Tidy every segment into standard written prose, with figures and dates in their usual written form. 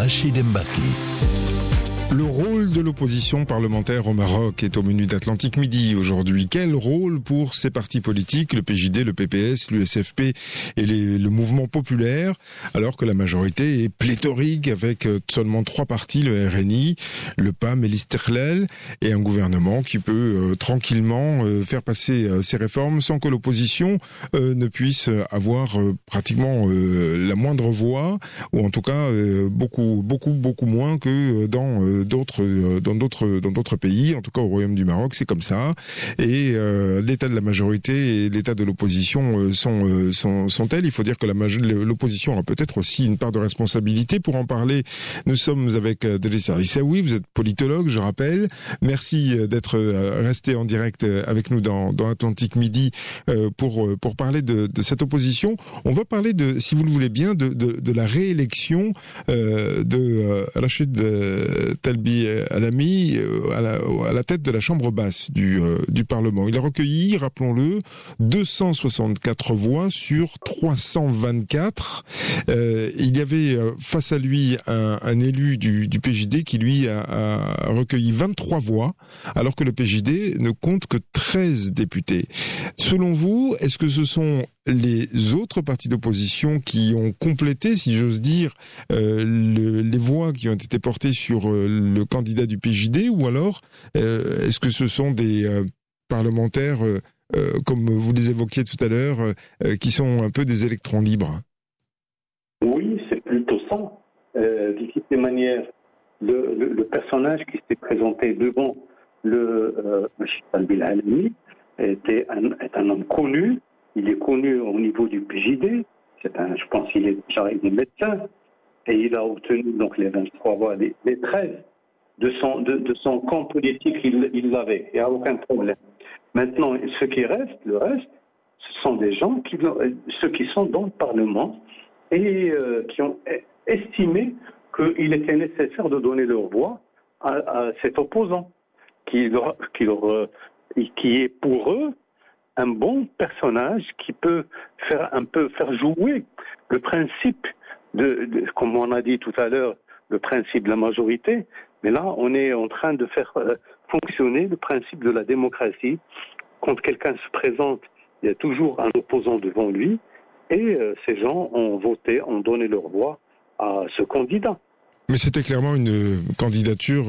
Rachid Mbaki. Le rôle de l'opposition parlementaire au Maroc est au menu d'Atlantique Midi aujourd'hui. Quel rôle pour ces partis politiques, le PJD, le PPS, l'USFP et le mouvement populaire, alors que la majorité est pléthorique avec seulement 3 partis, le RNI, le PAM et l'Istiqlal, et un gouvernement qui peut tranquillement faire passer ces réformes sans que l'opposition ne puisse avoir pratiquement la moindre voix, ou en tout cas beaucoup moins que dans d'autres pays, en tout cas au Royaume du Maroc, c'est comme ça. Et l'état de la majorité et l'état de l'opposition sont tels. Il faut dire que l'opposition a peut-être aussi une part de responsabilité. Pour en parler, nous sommes avec Drissa Issaoui, vous êtes politologue, je rappelle. Merci d'être resté en direct avec nous dans Atlantique Midi pour parler de cette opposition. On va parler si vous le voulez bien, de la réélection de Rachid Talbi Alami à la tête de la chambre basse du Parlement. Il a recueilli, rappelons-le, 264 voix sur 324. Il y avait face à lui un élu du PJD qui lui a recueilli 23 voix, alors que le PJD ne compte que 13 députés. Selon vous, est-ce que ce sont les autres partis d'opposition qui ont complété, si j'ose dire, les voix qui ont été portées sur le candidat du PJD, ou alors est-ce que ce sont des parlementaires, comme vous les évoquiez tout à l'heure, qui sont un peu des électrons libres? Oui, c'est plutôt ça. De toutes les manières, le personnage qui s'est présenté devant le Rachid Talbi Alami est un homme connu. Il est connu au niveau du PJD. Je pense qu'il est médecin. Et il a obtenu donc les 23 voix, les 13 de son camp politique, il l'avait. Il n'y a aucun problème. Maintenant, ce qui reste, le reste, ce sont des gens ceux qui sont dans le Parlement et qui ont estimé qu'il était nécessaire de donner leur voix à cet opposant, qui est pour eux un bon personnage qui peut faire jouer le principe comme on a dit tout à l'heure, le principe de la majorité. Mais là, on est en train de faire fonctionner le principe de la démocratie. Quand quelqu'un se présente, il y a toujours un opposant devant lui, et ces gens ont voté, ont donné leur voix à ce candidat. Mais c'était clairement une candidature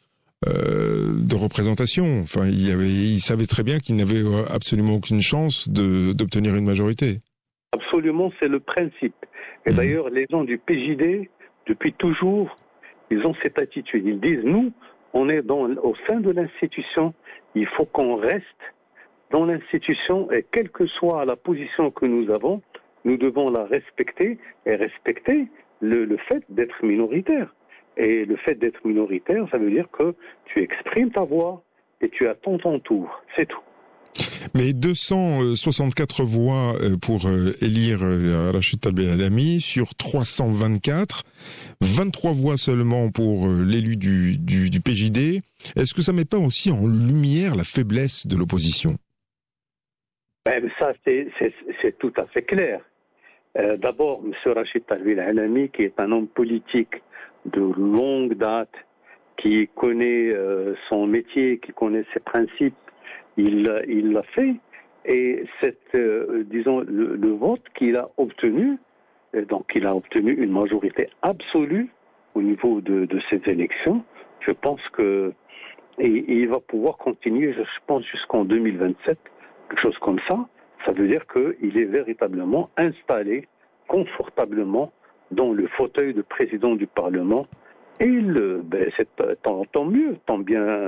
de représentation. Enfin, il savait très bien qu'il n'avait absolument aucune chance d'obtenir une majorité. Absolument, c'est le principe. Et d'ailleurs, les gens du PJD, depuis toujours, ils ont cette attitude. Ils disent, nous, on est au sein de l'institution, il faut qu'on reste dans l'institution, et quelle que soit la position que nous avons, nous devons la respecter, et respecter le fait d'être minoritaire. Et le fait d'être minoritaire, ça veut dire que tu exprimes ta voix et tu attends ton tour. C'est tout. Mais 264 voix pour élire Rachid Talbi Alami sur 324, 23 voix seulement pour l'élu du PJD. Est-ce que ça ne met pas aussi en lumière la faiblesse de l'opposition? Ça, c'est tout à fait clair. D'abord, M. Rachid Talbi Alami, qui est un homme politique de longue date, qui connaît son métier, qui connaît ses principes, il l'a fait, et le vote qu'il a obtenu, donc il a obtenu une majorité absolue au niveau de ces élections. Je pense que il va pouvoir continuer, je pense, jusqu'en 2027, quelque chose comme ça. Ça veut dire qu'il est véritablement installé confortablement dans le fauteuil de président du Parlement. Et c'est tant mieux, tant bien.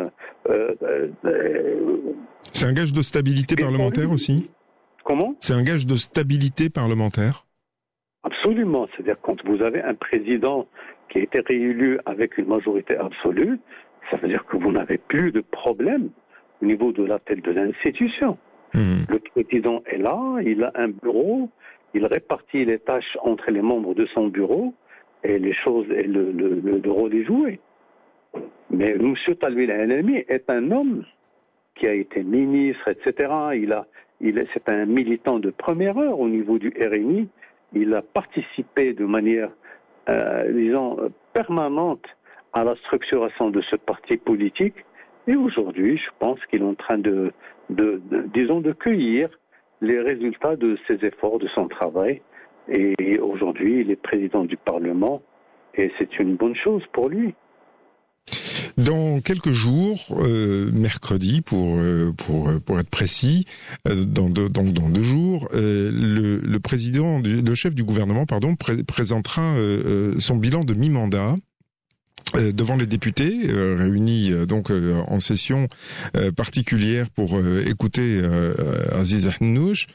C'est un gage de stabilité parlementaire aussi ? Comment ? C'est un gage de stabilité parlementaire ? Absolument. C'est-à-dire quand vous avez un président qui a été réélu avec une majorité absolue, ça veut dire que vous n'avez plus de problème au niveau de la tête de l'institution. Le président est là, il a un bureau, il répartit les tâches entre les membres de son bureau, et les choses, et le rôle est joué. Mais M. Talbi Alami est un homme qui a été ministre, etc. C'est un militant de première heure au niveau du RNI. Il a participé de manière permanente à la structuration de ce parti politique. Et aujourd'hui, je pense qu'il est en train de cueillir les résultats de ses efforts, de son travail. Et aujourd'hui, il est président du Parlement et c'est une bonne chose pour lui. Dans quelques jours, mercredi pour être précis, dans 2 jours, le chef du gouvernement, présentera son bilan de mi-mandat devant les députés réunis donc en session particulière pour écouter Aziz Ahnouch.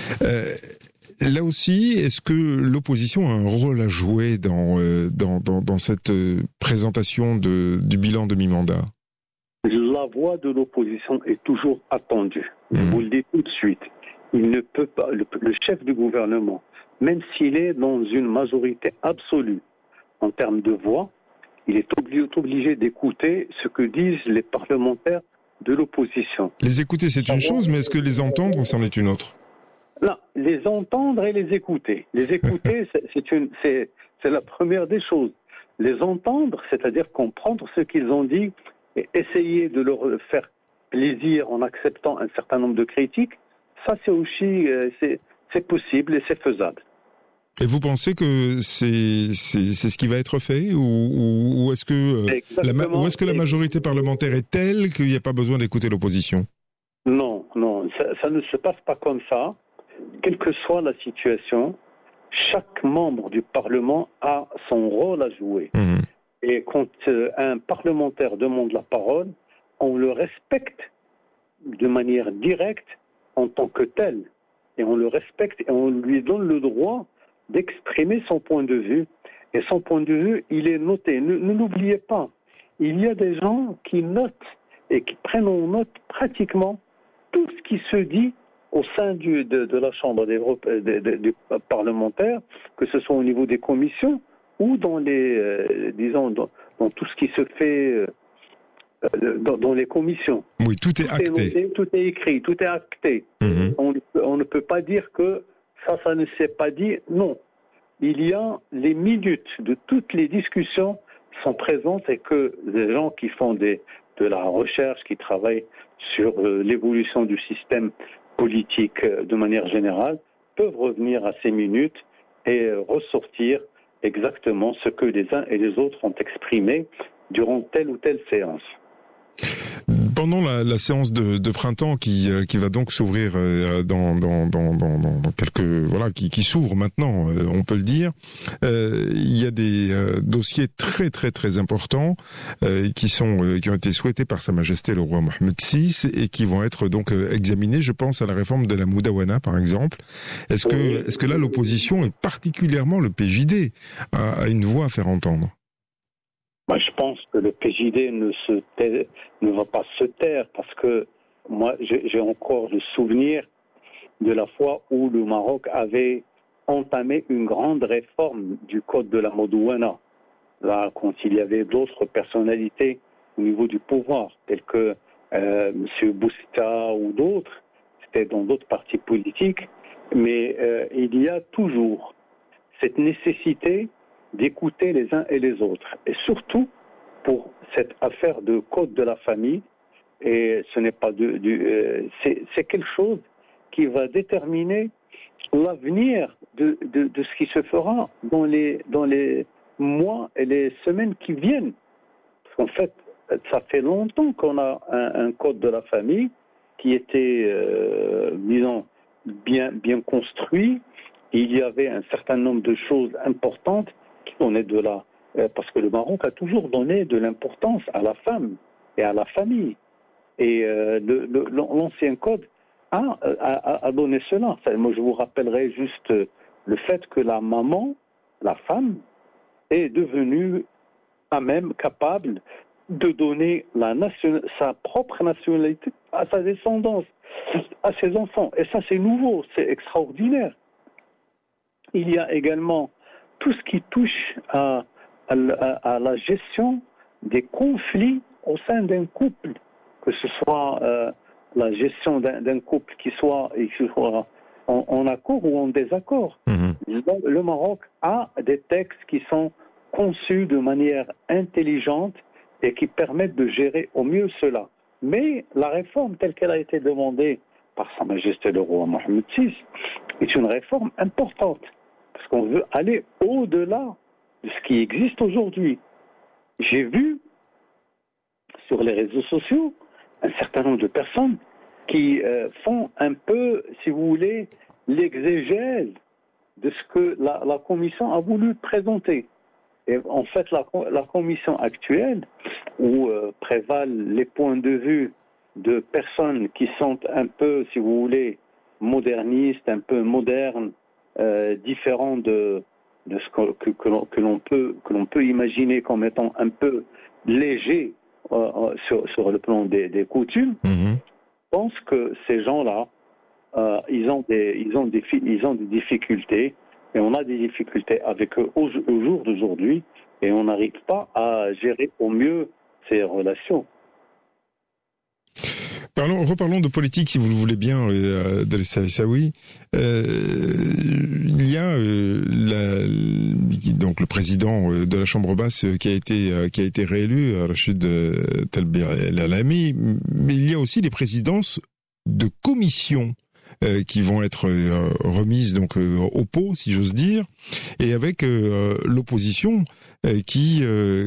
Là aussi, est-ce que l'opposition a un rôle à jouer dans cette présentation du bilan de mi-mandat ? La voix de l'opposition est toujours attendue. Je vous le dis tout de suite. Il ne peut pas, le chef du gouvernement, même s'il est dans une majorité absolue en termes de voix, il est obligé d'écouter ce que disent les parlementaires de l'opposition. Les écouter, c'est une chose, mais est-ce que les entendre, c'en est une autre ? Là, les entendre et les écouter. Les écouter, c'est la première des choses. Les entendre, c'est-à-dire comprendre ce qu'ils ont dit et essayer de leur faire plaisir en acceptant un certain nombre de critiques, ça c'est aussi c'est possible et c'est faisable. Et vous pensez que c'est ce qui va être fait ou est-ce que la majorité parlementaire est telle qu'il n'y a pas besoin d'écouter l'opposition ? Non, ça ne se passe pas comme ça. Quelle que soit la situation, chaque membre du Parlement a son rôle à jouer. Et quand un parlementaire demande la parole, on le respecte de manière directe en tant que tel. Et on le respecte et on lui donne le droit d'exprimer son point de vue. Et son point de vue, il est noté. Ne l'oubliez pas, il y a des gens qui notent et qui prennent en note pratiquement tout ce qui se dit au sein de la Chambre des parlementaires, que ce soit au niveau des commissions ou dans dans tout ce qui se fait dans les commissions. Oui, tout est acté. Noté, tout est écrit, tout est acté. On ne peut pas dire que ça ne s'est pas dit. Non. Il y a les minutes de toutes les discussions sont présentes et que les gens qui font de la recherche, qui travaillent sur l'évolution du système politique de manière générale, peuvent revenir à ces minutes et ressortir exactement ce que les uns et les autres ont exprimé durant telle ou telle séance. Pendant la séance de printemps qui va donc s'ouvrir dans quelques qui s'ouvre maintenant, on peut le dire, il y a des dossiers très très très importants qui ont été souhaités par Sa Majesté le roi Mohammed VI et qui vont être donc examinés. Je pense à la réforme de la Moudawana par exemple. Est-ce que là l'opposition et particulièrement le PJD a une voix à faire entendre? Je pense que le PJD ne va pas se taire parce que moi, j'ai encore le souvenir de la fois où le Maroc avait entamé une grande réforme du code de la Moudawana. Là, quand il y avait d'autres personnalités au niveau du pouvoir, tels que M. Bousta ou d'autres, c'était dans d'autres partis politiques, mais il y a toujours cette nécessité d'écouter les uns et les autres. Et surtout pour cette affaire de code de la famille, et ce n'est pas c'est quelque chose qui va déterminer l'avenir de ce qui se fera dans les mois et les semaines qui viennent. Parce qu'en fait, ça fait longtemps qu'on a un code de la famille qui était, bien construit. Il y avait un certain nombre de choses importantes qui donnaient parce que le Maroc a toujours donné de l'importance à la femme et à la famille. Et l'ancien code a donné cela. Moi, je vous rappellerai juste le fait que la maman, la femme, est devenue même capable de donner sa propre nationalité à sa descendance, à ses enfants. Et ça, c'est nouveau, c'est extraordinaire. Il y a également tout ce qui touche à la gestion des conflits au sein d'un couple, que ce soit la gestion d'un couple qui soit en accord ou en désaccord. Le Maroc a des textes qui sont conçues de manière intelligente et qui permettent de gérer au mieux cela. Mais la réforme telle qu'elle a été demandée par Sa Majesté le roi Mohammed VI est une réforme importante, parce qu'on veut aller au-delà de ce qui existe aujourd'hui. J'ai vu sur les réseaux sociaux un certain nombre de personnes qui font un peu, si vous voulez, l'exégèse de ce que la commission a voulu présenter. Et en fait, la commission actuelle, où prévalent les points de vue de personnes qui sont un peu, si vous voulez, modernistes, un peu modernes, différents de ce que l'on peut imaginer comme étant un peu léger sur le plan des coutumes. Je pense que ces gens-là, ils ont des difficultés, et on a des difficultés avec eux au jour d'aujourd'hui, et on n'arrive pas à gérer au mieux ces relations. Reparlons de politique, si vous le voulez bien, Darissa Essaoui. Il y a donc le président de la Chambre basse qui a été réélu, Rachid Talbi El Alami, mais il y a aussi des présidences de commissions qui vont être remises donc au pot, si j'ose dire, et avec l'opposition qui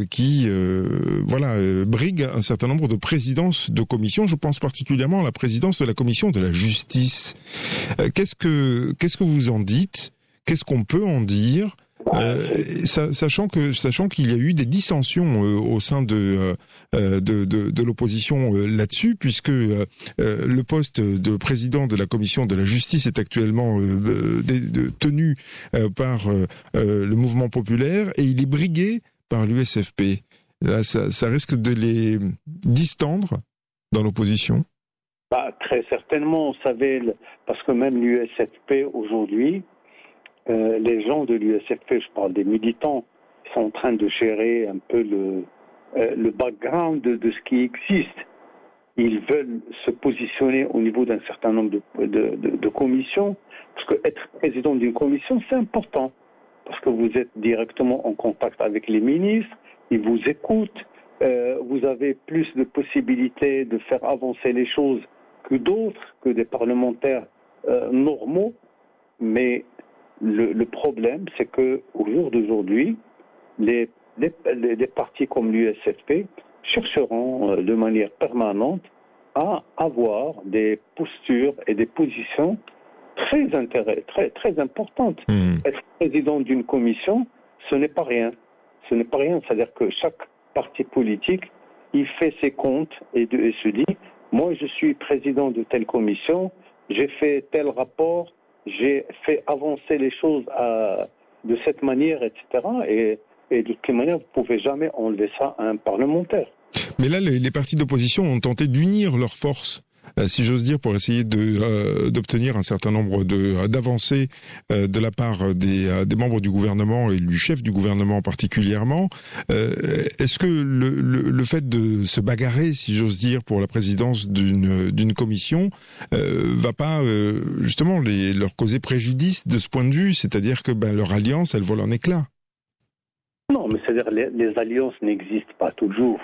brigue un certain nombre de présidences de commissions. Je pense particulièrement à la présidence de la commission de la justice. Qu'est-ce que vous en dites? Qu'est-ce qu'on peut en dire? Sachant qu'il y a eu des dissensions au sein de l'opposition là-dessus, puisque le poste de président de la commission de la justice est actuellement tenu par le mouvement populaire, et il est brigué par l'USFP. Là, ça risque de les distendre dans l'opposition. Très certainement, vous savez, parce que même l'USFP aujourd'hui, les gens de l'USFP, je parle des militants, sont en train de gérer un peu le background de ce qui existe. Ils veulent se positionner au niveau d'un certain nombre de commissions, parce que être président d'une commission, c'est important, parce que vous êtes directement en contact avec les ministres, ils vous écoutent, vous avez plus de possibilités de faire avancer les choses que d'autres, que des parlementaires normaux, mais le problème, c'est que au jour d'aujourd'hui, les partis comme l'USFP chercheront de manière permanente à avoir des postures et des positions très importantes. Être président d'une commission, ce n'est pas rien. Ce n'est pas rien. C'est-à-dire que chaque parti politique, il fait ses comptes et se dit, moi je suis président de telle commission, j'ai fait tel rapport, j'ai fait avancer les choses de cette manière, etc. Et de toute manière, vous ne pouvez jamais enlever ça à un parlementaire. Mais là, les partis d'opposition ont tenté d'unir leurs forces, si j'ose dire, pour essayer d'obtenir un certain nombre d'avancées de la part des membres du gouvernement et du chef du gouvernement particulièrement. Est-ce que le fait de se bagarrer, si j'ose dire, pour la présidence d'une commission va pas justement leur causer préjudice de ce point de vue, c'est-à-dire que leur alliance, elle vole en éclats? Non, mais c'est-à-dire les alliances n'existent pas toujours.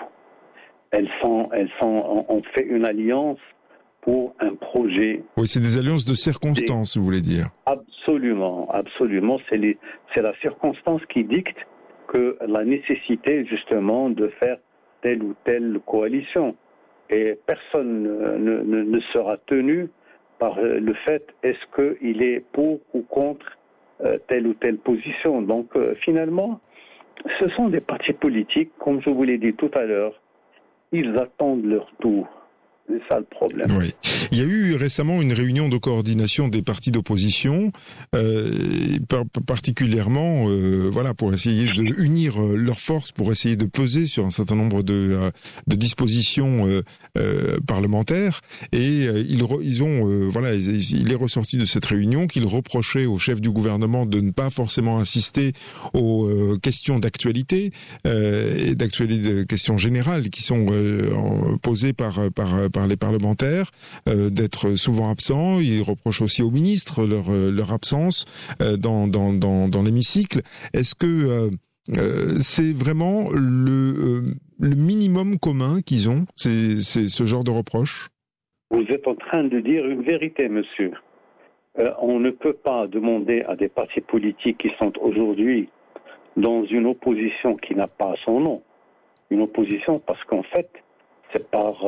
On fait une alliance pour un projet. Oui, c'est des alliances de circonstances, vous voulez dire. Absolument. C'est la circonstance qui dicte que la nécessité, justement, de faire telle ou telle coalition. Et personne ne sera tenu par le fait est-ce qu'il est pour ou contre telle ou telle position. Donc, finalement, ce sont des partis politiques, comme je vous l'ai dit tout à l'heure, ils attendent leur tour. C'est ça le problème. Oui. Il y a eu récemment une réunion de coordination des partis d'opposition, particulièrement, pour essayer de unir leurs forces, pour essayer de peser sur un certain nombre de dispositions parlementaires. Et il est ressorti de cette réunion qu'ils reprochaient au chef du gouvernement de ne pas forcément insister aux questions d'actualité et questions générales qui sont posées par les parlementaires, d'être souvent absents. Ils reprochent aussi aux ministres leur absence dans l'hémicycle. Est-ce que c'est vraiment le minimum commun qu'ils ont, c'est ce genre de reproche? Vous êtes en train de dire une vérité, monsieur. On ne peut pas demander à des partis politiques qui sont aujourd'hui dans une opposition qui n'a pas son nom. Une opposition parce qu'en fait, c'est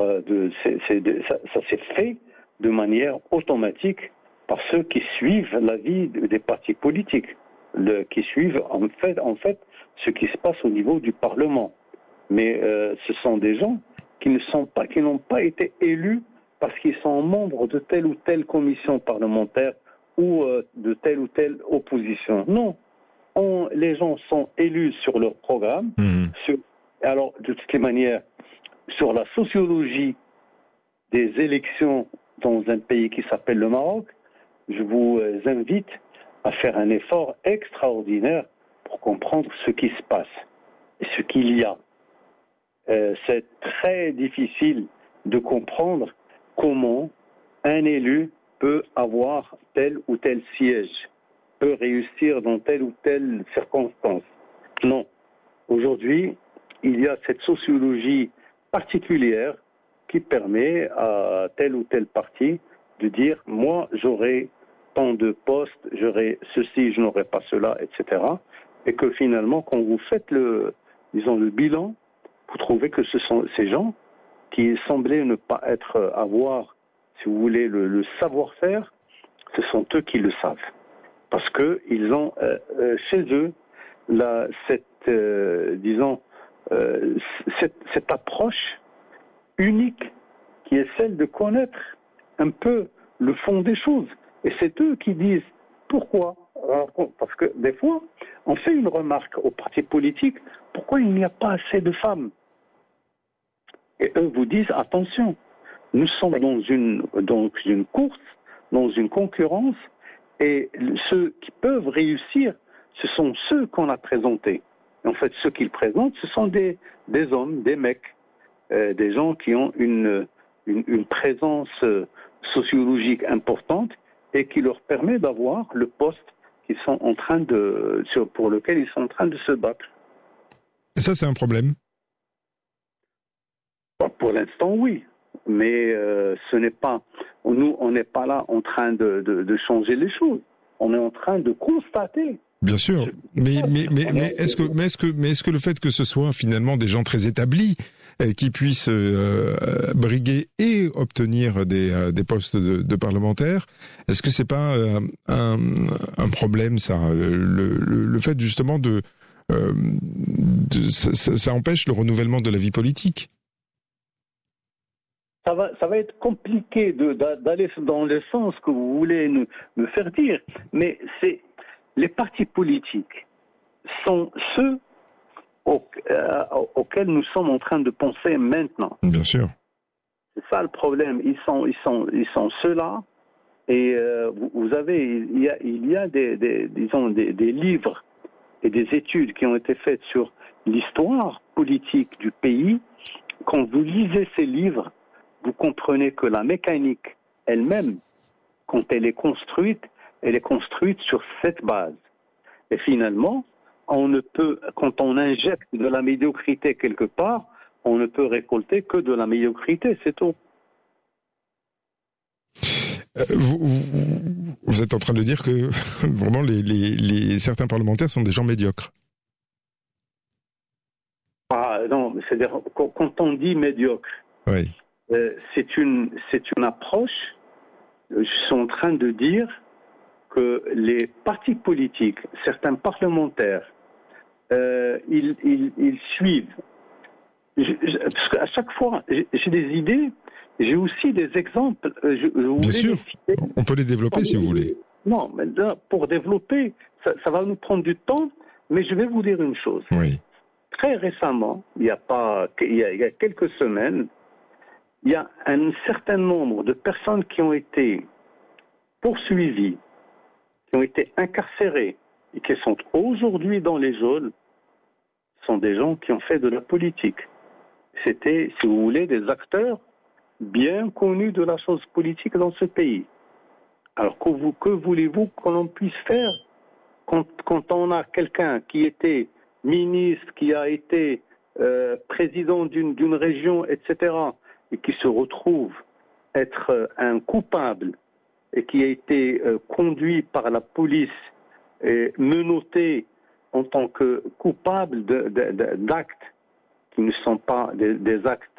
ça s'est fait de manière automatique par ceux qui suivent la vie des partis politiques, qui suivent en fait ce qui se passe au niveau du Parlement. Mais ce sont des gens qui n'ont pas été élus parce qu'ils sont membres de telle ou telle commission parlementaire ou de telle ou telle opposition. Non. Les gens sont élus sur leur programme. Alors, de toutes les manières, sur la sociologie des élections dans un pays qui s'appelle le Maroc, je vous invite à faire un effort extraordinaire pour comprendre ce qui se passe et ce qu'il y a. C'est très difficile de comprendre comment un élu peut avoir tel ou tel siège, peut réussir dans telle ou telle circonstance. Non. Aujourd'hui, il y a cette sociologie particulière qui permet à tel ou tel parti de dire « moi, j'aurai tant de postes, j'aurai ceci, je n'aurai pas cela, etc. » Et que finalement, quand vous faites le bilan, vous trouvez que ce sont ces gens qui semblaient ne pas avoir, si vous voulez, le savoir-faire, ce sont eux qui le savent. Parce qu'ils ont chez eux cette approche unique qui est celle de connaître un peu le fond des choses. Et c'est eux qui disent pourquoi. Parce que des fois, on fait une remarque aux partis politiques, pourquoi il n'y a pas assez de femmes? Et eux vous disent attention, nous sommes dans une course, dans une concurrence, et ceux qui peuvent réussir, ce sont ceux qu'on a présentés. En fait, ceux qu'ils présentent, ce sont des hommes, des mecs, des gens qui ont une présence sociologique importante et qui leur permet d'avoir le poste qu'ils sont en train pour lequel ils sont en train de se battre. Et ça, c'est un problème? Pour l'instant, oui. Mais ce n'est pas. Nous, on n'est pas là en train de changer les choses. On est en train de constater. Bien sûr, mais est-ce que le fait que ce soit finalement des gens très établis qui puissent briguer et obtenir des postes de parlementaires, est-ce que c'est pas un problème, ça, le fait justement ça empêche le renouvellement de la vie politique? Ça va être compliqué d'aller dans le sens que vous voulez me faire dire, mais les partis politiques sont ceux auxquels nous sommes en train de penser maintenant. Bien sûr. C'est ça le problème. Ils sont ceux-là. Et vous avez, il y a des livres et des études qui ont été faites sur l'histoire politique du pays. Quand vous lisez ces livres, vous comprenez que la mécanique elle-même, quand elle est construite sur cette base. Et finalement, quand on injecte de la médiocrité quelque part, on ne peut récolter que de la médiocrité, c'est tout. Vous êtes en train de dire que vraiment certains parlementaires sont des gens médiocres. Non, c'est-à-dire quand on dit médiocre, oui. C'est une approche. Je suis en train de dire que les partis politiques, certains parlementaires, ils suivent. Parce qu'à chaque fois, j'ai des idées, j'ai aussi des exemples. Bien sûr, on peut les développer si vous voulez. Non, mais là, pour développer, ça va nous prendre du temps, mais je vais vous dire une chose. Oui. Très récemment, il y a quelques semaines, il y a un certain nombre de personnes qui ont été poursuivies, qui ont été incarcérées et qui sont aujourd'hui dans les geôles, sont des gens qui ont fait de la politique. C'était, si vous voulez, des acteurs bien connus de la chose politique dans ce pays. Alors que voulez-vous que l'on puisse faire quand on a quelqu'un qui était ministre, qui a été président d'une région, etc., et qui se retrouve être un coupable et qui a été conduit par la police et menotté en tant que coupable d'actes qui ne sont pas des actes,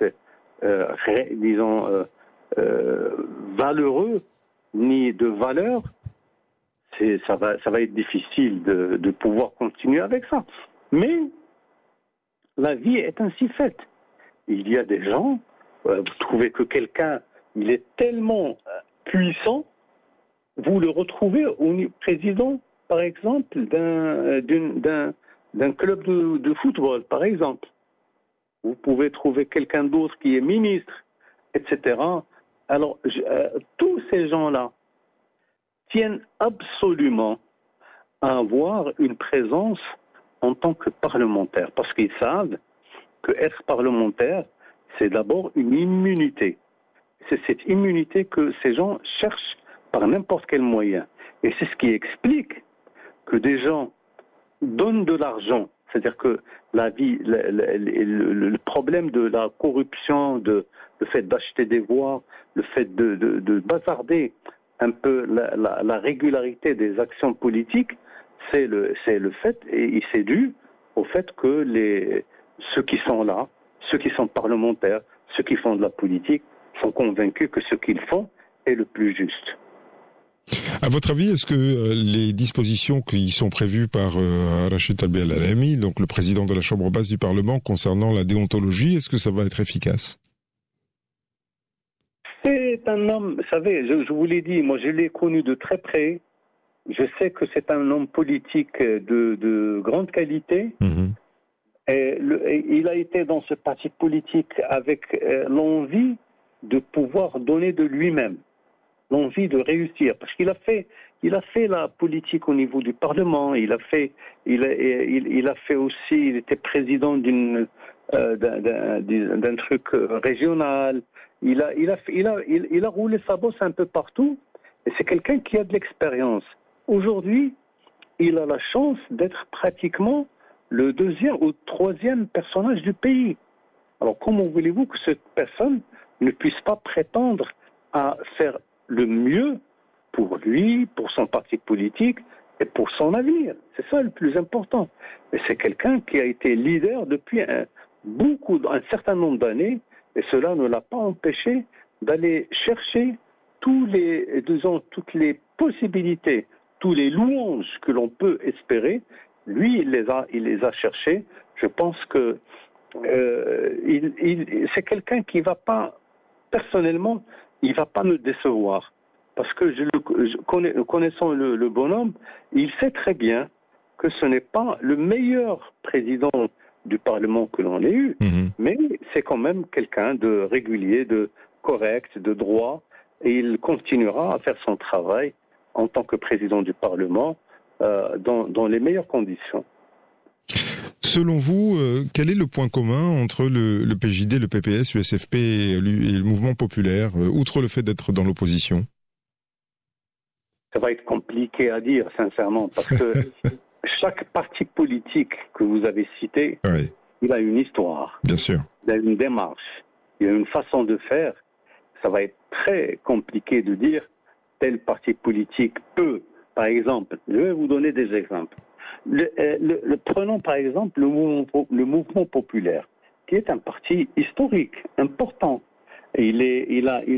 valeureux, ni de valeur, ça va être difficile de pouvoir continuer avec ça. Mais la vie est ainsi faite. Il y a des gens, vous trouvez que quelqu'un, il est tellement puissant, vous le retrouvez au président, par exemple, d'un club de football, par exemple. Vous pouvez trouver quelqu'un d'autre qui est ministre, etc. Alors, tous ces gens-là tiennent absolument à avoir une présence en tant que parlementaire, parce qu'ils savent que être parlementaire, c'est d'abord une immunité. C'est cette immunité que ces gens cherchent par n'importe quel moyen. Et c'est ce qui explique que des gens donnent de l'argent. C'est-à-dire que la vie, le problème de la corruption, le fait d'acheter des voix, le fait de bazarder un peu la régularité des actions politiques, c'est le fait, et c'est dû au fait que ceux qui sont là, ceux qui sont parlementaires, ceux qui font de la politique, sont convaincus que ce qu'ils font est le plus juste. À votre avis, est-ce que les dispositions qui sont prévues par Rachid Talbi Al-Alami, donc le président de la Chambre basse du Parlement, concernant la déontologie, est-ce que ça va être efficace? C'est un homme, vous savez, je vous l'ai dit, moi je l'ai connu de très près. Je sais que c'est un homme politique de grande qualité. Mmh. Et il a été dans ce parti politique avec l'envie de pouvoir donner de lui-même, l'envie de réussir, parce qu'il a fait la politique au niveau du Parlement. Il a fait aussi, il était président d'un truc régional. Il a roulé sa bosse un peu partout. Et c'est quelqu'un qui a de l'expérience. Aujourd'hui, il a la chance d'être pratiquement le deuxième ou troisième personnage du pays. Alors comment voulez-vous que cette personne ne puisse pas prétendre à faire le mieux pour lui, pour son parti politique et pour son avenir? C'est ça le plus important. Et c'est quelqu'un qui a été leader depuis un certain nombre d'années, et cela ne l'a pas empêché d'aller chercher toutes les possibilités, tous les louanges que l'on peut espérer. Lui, il les a cherchés. Je pense que c'est quelqu'un qui va pas, personnellement, il va pas me décevoir. Parce que connaissant le bonhomme, il sait très bien que ce n'est pas le meilleur président du Parlement que l'on ait eu, mais c'est quand même quelqu'un de régulier, de correct, de droit, et il continuera à faire son travail en tant que président du Parlement dans les meilleures conditions. Selon vous, quel est le point commun entre le PJD, le PPS, l'USFP et le mouvement populaire, outre le fait d'être dans l'opposition? Ça va être compliqué à dire, sincèrement, parce que chaque parti politique que vous avez cité, oui, il a une histoire. Bien sûr. Il a une démarche, il a une façon de faire. Ça va être très compliqué de dire tel parti politique peut, par exemple, je vais vous donner des exemples. Prenons par exemple le mouvement populaire, qui est un parti historique, important. Il a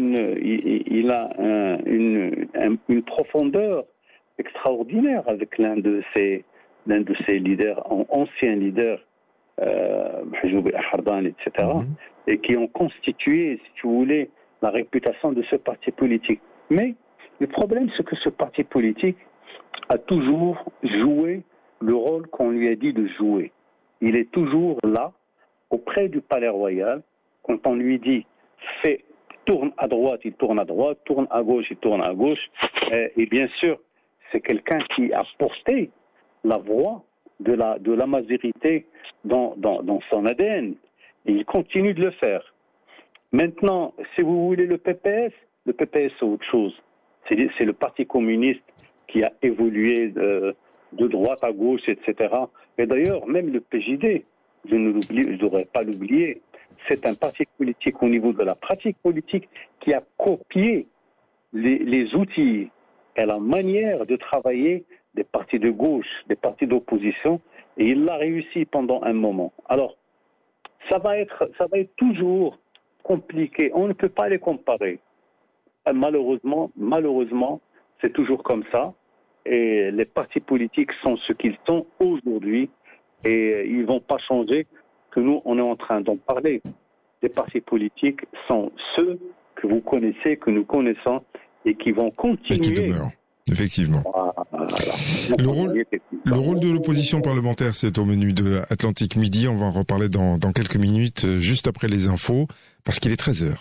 une profondeur extraordinaire avec l'un de ses leaders, anciens leaders, Mahjoub Hardan, etc., et qui ont constitué, si vous voulez, la réputation de ce parti politique. Mais le problème, c'est que ce parti politique a toujours joué le rôle qu'on lui a dit de jouer. Il est toujours là, auprès du Palais Royal, quand on lui dit tourne à droite, il tourne à droite, tourne à gauche, il tourne à gauche. Et bien sûr, c'est quelqu'un qui a porté la voix de la majorité dans son ADN. Et il continue de le faire. Maintenant, si vous voulez le PPS c'est autre chose. C'est le Parti communiste qui a évolué de droite à gauche, etc. Et d'ailleurs, même le PJD, je ne devrais pas l'oublier, c'est un parti politique au niveau de la pratique politique qui a copié les outils et la manière de travailler des partis de gauche, des partis d'opposition, et il l'a réussi pendant un moment. Alors, ça va être toujours compliqué. On ne peut pas les comparer. Malheureusement, c'est toujours comme ça. Et les partis politiques sont ce qu'ils sont aujourd'hui. Et ils ne vont pas changer. Que nous, on est en train d'en parler. Les partis politiques sont ceux que vous connaissez, que nous connaissons, et qui vont continuer. Et qui demeurent, effectivement. Voilà. Le rôle de l'opposition parlementaire, c'est au menu de Atlantique Midi. On va en reparler dans quelques minutes, juste après les infos, parce qu'il est 13h.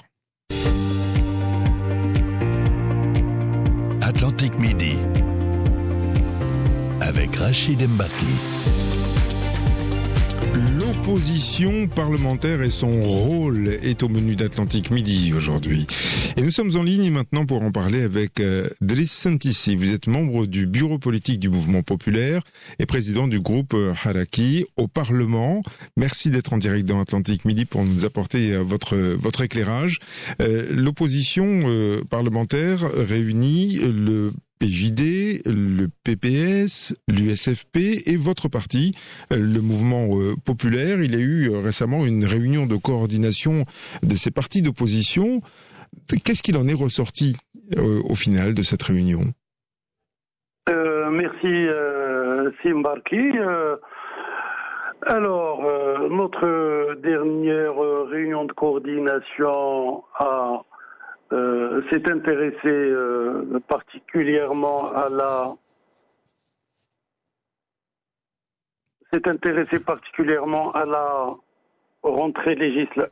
Atlantique Midi, avec Rachid Mbaki. L'opposition parlementaire et son rôle est au menu d'Atlantique Midi aujourd'hui. Et nous sommes en ligne maintenant pour en parler avec Driss Sentissi. Vous êtes membre du bureau politique du Mouvement Populaire et président du groupe Haraki au Parlement. Merci d'être en direct dans Atlantique Midi pour nous apporter votre éclairage. L'opposition parlementaire réunit le PJD, le PPS, l'USFP et votre parti, le Mouvement Populaire. Il y a eu récemment une réunion de coordination de ces partis d'opposition. Qu'est-ce qu'il en est ressorti au final de cette réunion ? Merci Simbarki. Alors, notre dernière réunion de coordination s'est intéressée particulièrement à la rentrée législative.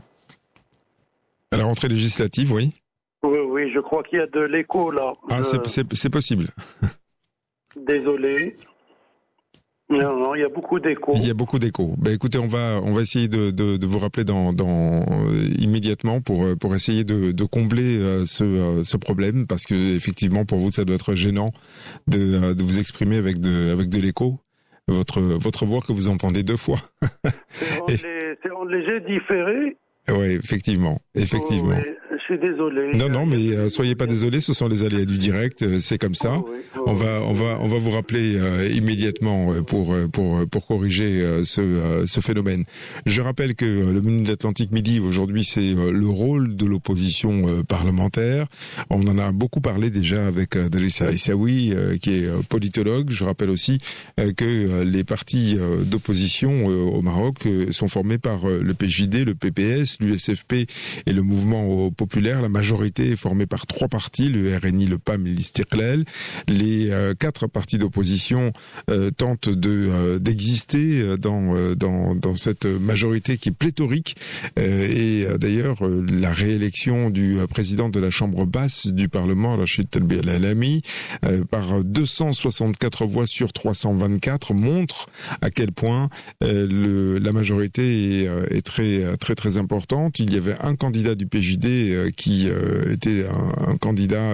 À la rentrée législative, oui. Oui, je crois qu'il y a de l'écho là. Ah, c'est possible. Désolé. Non, il y a beaucoup d'écho. Il y a beaucoup d'écho. Ben écoutez, on va essayer de vous rappeler immédiatement pour essayer de combler ce problème, parce que effectivement pour vous ça doit être gênant de vous exprimer avec de l'écho. Votre voix que vous entendez deux fois. C'est en léger différé. Oui, effectivement. Oui, je suis désolé. Non, mais soyez pas désolés, ce sont les aléas du direct, c'est comme ça. On va vous rappeler immédiatement pour corriger ce phénomène. Je rappelle que le menu d'Atlantique Midi aujourd'hui, c'est le rôle de l'opposition parlementaire. On en a beaucoup parlé déjà avec Drissa Issaoui, qui est politologue. Je rappelle aussi que les partis d'opposition au Maroc sont formés par le PJD, le PPS, l'USFP et le Mouvement Populaire. La majorité est formée par trois partis, le RNI, le PAM et l'Istiqlal. Les quatre partis d'opposition tentent d'exister dans cette majorité qui est pléthorique. Et d'ailleurs, la réélection du président de la Chambre basse du Parlement, Rachid Talbi Al-Alami, par 264 voix sur 324, montre à quel point la majorité est très importante. Il y avait un candidat du PJD qui était un candidat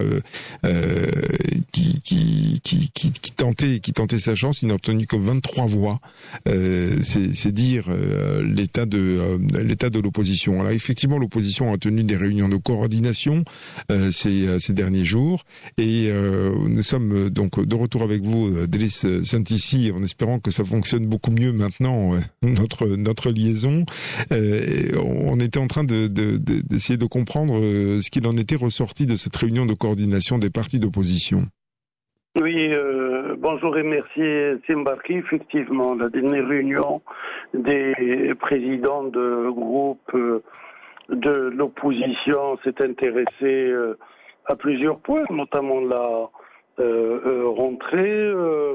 qui tentait sa chance. Il n'a obtenu que 23 voix. C'est dire l'état de l'opposition. Alors effectivement, l'opposition a tenu des réunions de coordination ces derniers jours, et nous sommes donc de retour avec vous, Driss Sentissi, en espérant que ça fonctionne beaucoup mieux maintenant, notre liaison. On était en train d'essayer de comprendre ce qu'il en était ressorti de cette réunion de coordination des partis d'opposition. Oui, bonjour et merci Simbarki. Effectivement, la dernière réunion des présidents de groupe de l'opposition s'est intéressée à plusieurs points, notamment la rentrée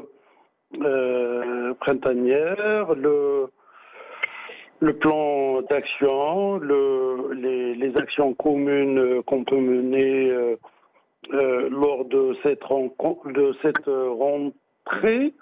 printanière, le plan d'action, les actions communes qu'on peut mener lors de cette rentrée,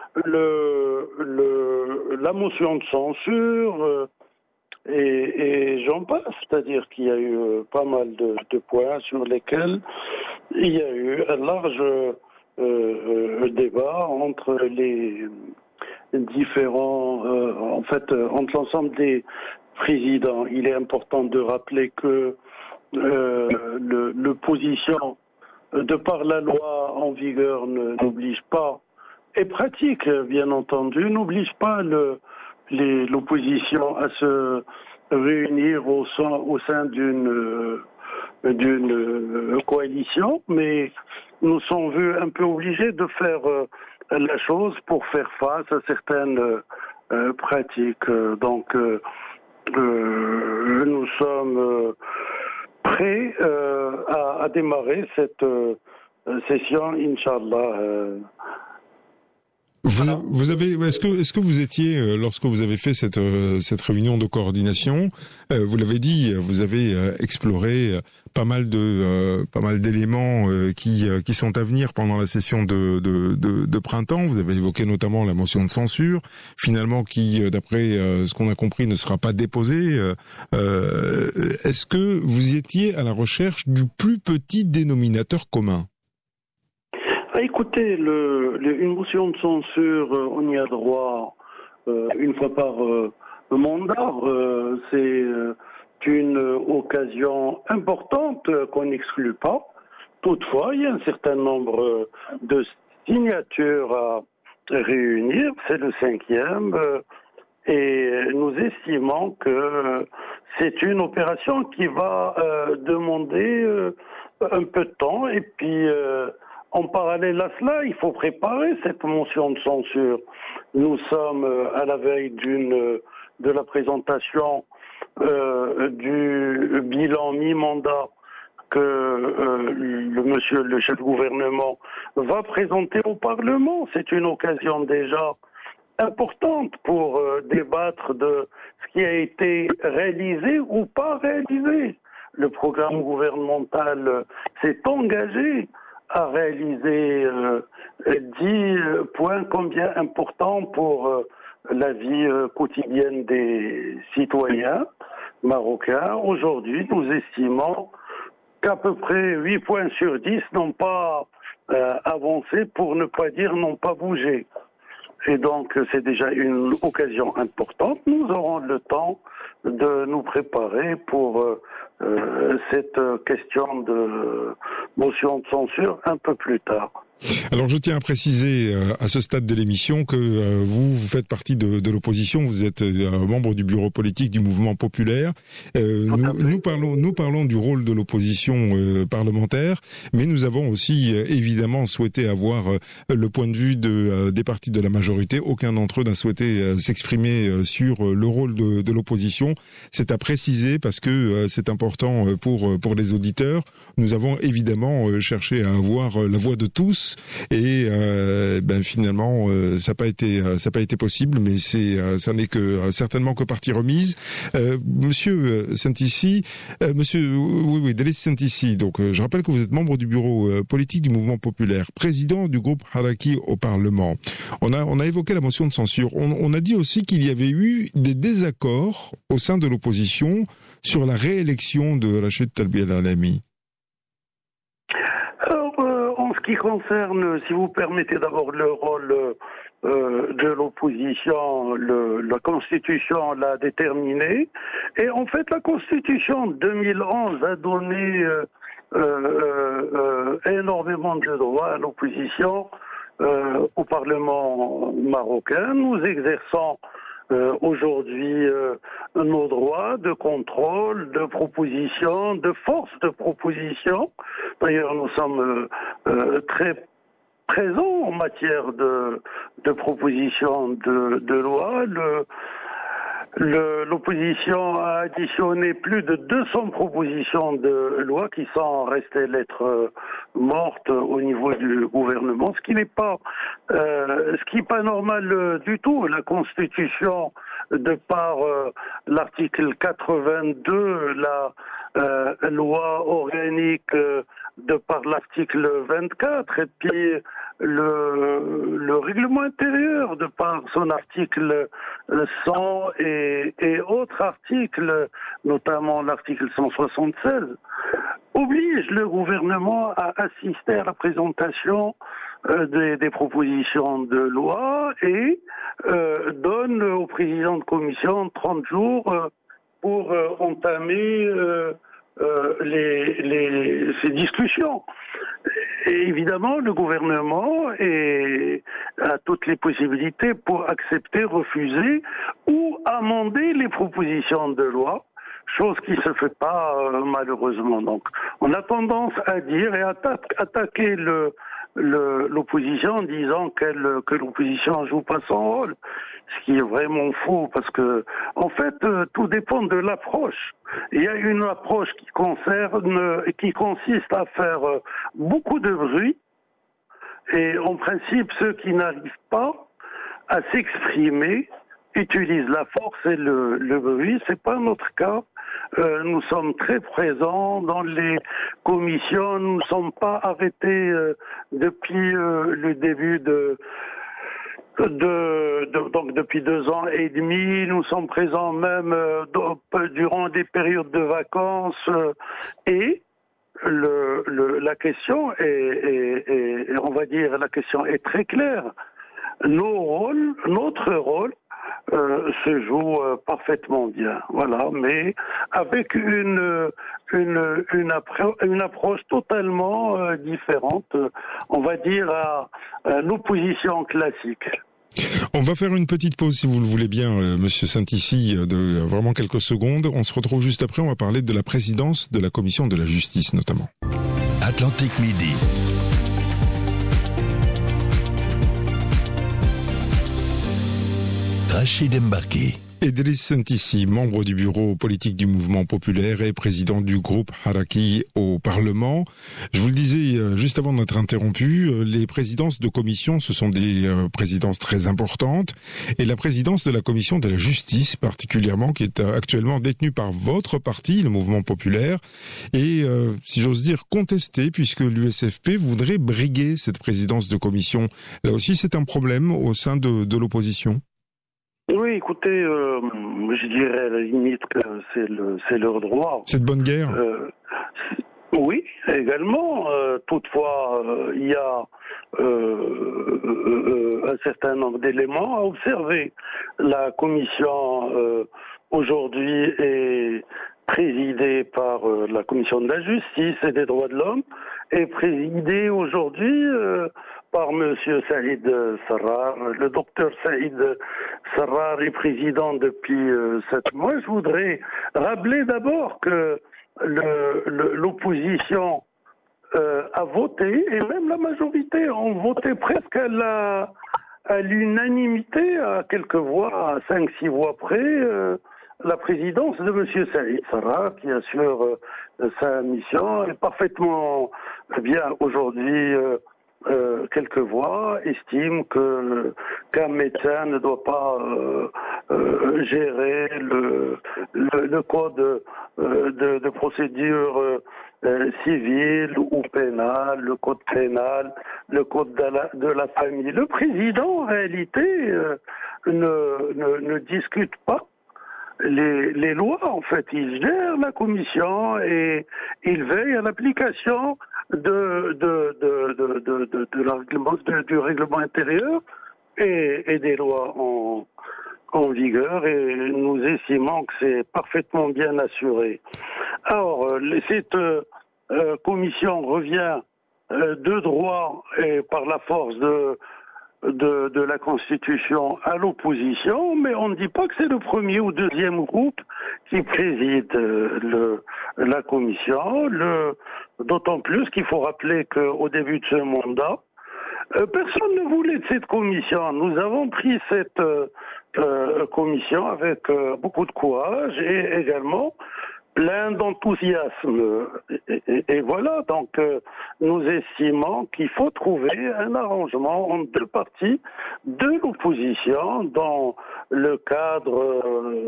la motion de censure et j'en passe. C'est-à-dire qu'il y a eu pas mal de points sur lesquels il y a eu un large débat entre différents, entre l'ensemble des présidents. Il est important de rappeler que l'opposition, de par la loi en vigueur, n'oblige pas, et pratique, bien entendu, n'oblige pas l'opposition à se réunir au sein d'une coalition, mais nous sommes vus un peu obligés de faire la chose pour faire face à certaines pratiques. Donc, nous sommes prêts à démarrer cette session, Inch'Allah. Est-ce que vous étiez, lorsque vous avez fait cette réunion de coordination, vous l'avez dit, vous avez exploré pas mal d'éléments qui sont à venir pendant la session de printemps. Vous avez évoqué notamment la motion de censure, finalement qui, d'après ce qu'on a compris, ne sera pas déposée. Est-ce que vous étiez à la recherche du plus petit dénominateur commun? Écoutez, une motion de censure, on y a droit une fois par mandat. C'est une occasion importante qu'on n'exclut pas. Toutefois, il y a un certain nombre de signatures à réunir. C'est le 5e. Et nous estimons que c'est une opération qui va demander un peu de temps. Et puis, en parallèle à cela, il faut préparer cette motion de censure. Nous sommes à la veille de la présentation du bilan mi-mandat que le chef du gouvernement va présenter au Parlement. C'est une occasion déjà importante pour débattre de ce qui a été réalisé ou pas réalisé. Le programme gouvernemental s'est engagé à réaliser 10 points combien importants pour la vie quotidienne des citoyens marocains. Aujourd'hui, nous estimons qu'à peu près 8 points sur 10 n'ont pas avancé, pour ne pas dire n'ont pas bougé. Et donc, c'est déjà une occasion importante. Nous aurons le temps de nous préparer pour cette question de motion de censure un peu plus tard. Alors je tiens à préciser à ce stade de l'émission que vous faites partie de l'opposition, vous êtes membre du bureau politique du mouvement populaire. Nous parlons du rôle de l'opposition parlementaire, mais nous avons aussi évidemment souhaité avoir le point de vue des partis de la majorité. Aucun d'entre eux n'a souhaité s'exprimer sur le rôle de l'opposition. C'est à préciser parce que c'est important pour les auditeurs. Nous avons évidemment cherché à avoir la voix de tous. Et finalement ça n'a pas été possible, mais ça n'est que certainement que partie remise. Monsieur Santissi, Delis Santissi, donc je rappelle que vous êtes membre du bureau politique du mouvement populaire, président du groupe Haraki au Parlement. On a évoqué la motion de censure. On a dit aussi qu'il y avait eu des désaccords au sein de l'opposition sur la réélection de Rachid Talbi El-Alami. En ce qui concerne, si vous permettez d'abord le rôle de l'opposition, la Constitution l'a déterminé. Et en fait, la Constitution 2011 a donné énormément de droits à l'opposition au Parlement marocain. Nous exerçons aujourd'hui nos droits de contrôle, de proposition, de force de proposition. D'ailleurs, nous sommes très présents en matière de proposition de loi. L'opposition a additionné plus de 200 propositions de loi qui sont restées lettres mortes au niveau du gouvernement, ce qui n'est pas normal du tout. La Constitution, de par l'article 82, la loi organique de par l'article 24, et puis le règlement intérieur de par son article 100 et autres articles, notamment l'article 176, oblige le gouvernement à assister à la présentation des propositions de loi et donne au président de commission 30 jours pour entamer ces discussions. Et évidemment, le gouvernement a toutes les possibilités pour accepter, refuser ou amender les propositions de loi, chose qui ne se fait pas malheureusement. Donc, on a tendance à dire et attaquer l'opposition en disant que l'opposition ne joue pas son rôle, ce qui est vraiment faux parce que, en fait, tout dépend de l'approche. Il y a une approche qui consiste à faire beaucoup de bruit et en principe ceux qui n'arrivent pas à s'exprimer utilisent la force et le bruit. C'est pas notre cas. Nous sommes très présents dans les commissions. Nous ne sommes pas arrêtés depuis le début donc depuis 2 ans et demi. Nous sommes présents même durant des périodes de vacances et la question est, on va dire, la question est très claire. Notre rôle se joue parfaitement bien, voilà, mais avec une approche totalement différente, on va dire à l'opposition classique. On va faire une petite pause si vous le voulez bien, Monsieur Saint-Ici, de vraiment quelques secondes. On se retrouve juste après, on va parler de la présidence de la Commission de la Justice notamment. Atlantique Midi. Rachid Mbaki. Idriss Saint-Ici, membre du bureau politique du mouvement populaire et président du groupe Haraki au Parlement. Je vous le disais juste avant d'être interrompu, les présidences de commission, ce sont des présidences très importantes. Et la présidence de la commission de la justice, particulièrement, qui est actuellement détenue par votre parti, le mouvement populaire, et, si j'ose dire, contestée, puisque l'USFP voudrait briguer cette présidence de commission. Là aussi, c'est un problème au sein de l'opposition. Oui, écoutez, je dirais à la limite que c'est leur droit. C'est de bonne guerre. Oui, également. Toutefois, il y a un certain nombre d'éléments à observer. La commission aujourd'hui est présidée par la commission de la justice et des droits de l'homme, est présidée aujourd'hui par Monsieur Saïd Sarrar. Le docteur Saïd Sarrar est président depuis 7 mois. Je voudrais rappeler d'abord que l'opposition a voté, et même la majorité ont voté presque à l'unanimité, à quelques voix, à 5-6 voix près, la présidence de Monsieur Saïd Sarrar, qui assure sa mission, est parfaitement bien aujourd'hui. Quelques voix estiment qu'un médecin ne doit pas gérer le code de procédure civile ou pénale, le code pénal, le code de la famille. Le président, en réalité, ne discute pas les lois. En fait, il gère la commission et il veille à l'application du règlement intérieur et des lois en vigueur, et nous estimons que c'est parfaitement bien assuré. Alors, cette commission revient de droit et par la force de la Constitution à l'opposition, mais on ne dit pas que c'est le premier ou deuxième groupe qui préside la commission, d'autant plus qu'il faut rappeler qu'au début de ce mandat, personne ne voulait de cette commission. Nous avons pris cette commission avec beaucoup de courage et également plein d'enthousiasme. Et voilà, donc nous estimons qu'il faut trouver un arrangement entre deux parties de l'opposition dans le cadre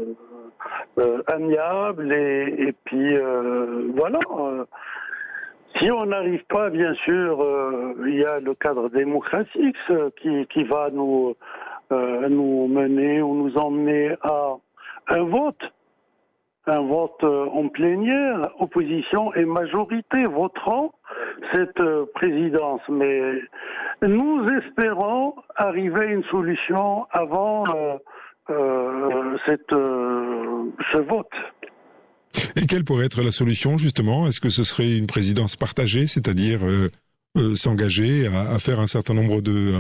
amiable et puis voilà. Si on n'arrive pas, bien sûr, il y a le cadre démocratique qui va nous mener ou nous emmener à un vote. un vote en plénière, opposition et majorité voteront cette présidence. Mais nous espérons arriver à une solution avant ce vote. Et quelle pourrait être la solution, justement? Est-ce que ce serait une présidence partagée, c'est-à-dire s'engager à faire un certain nombre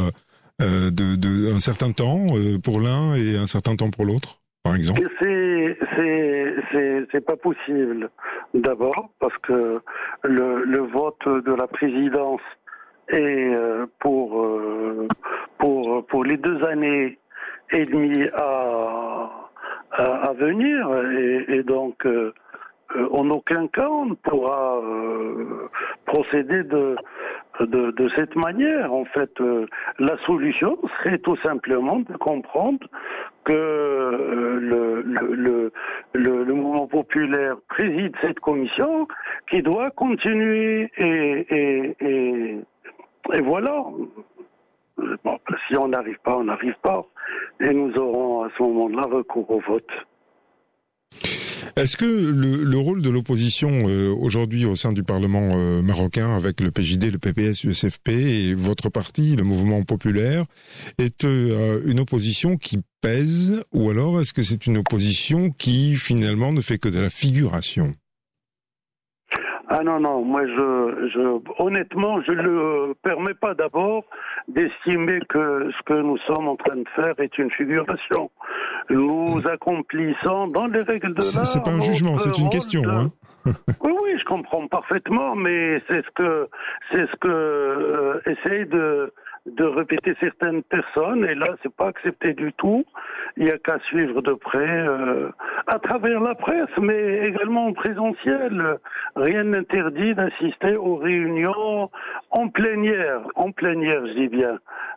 un certain temps pour l'un et un certain temps pour l'autre, par exemple? C'est pas possible. D'abord parce que le vote de la présidence est pour les 2 années et demie à venir et donc en aucun cas on ne pourra procéder de cette manière. En fait, la solution serait tout simplement de comprendre que le mouvement populaire préside cette commission qui doit continuer et voilà. Bon, si on n'arrive pas, on n'arrive pas. Et nous aurons à ce moment-là recours au vote. Est-ce que le rôle de l'opposition aujourd'hui au sein du Parlement marocain avec le PJD, le PPS, l'USFP et votre parti, le Mouvement populaire, est une opposition qui pèse ou alors est-ce que c'est une opposition qui finalement ne fait que de la figuration? Ah non, moi honnêtement, je ne permets pas d'abord d'estimer que ce que nous sommes en train de faire est une figuration. Nous accomplissons dans les règles de l'art. C'est pas un jugement, c'est une question. Hein. Oui, je comprends parfaitement, mais c'est ce que essaye de répéter certaines personnes, et là, c'est pas accepté du tout. Il y a qu'à suivre de près, à travers la presse, mais également en présentiel. Rien n'interdit d'assister aux réunions en plénière, je dis bien,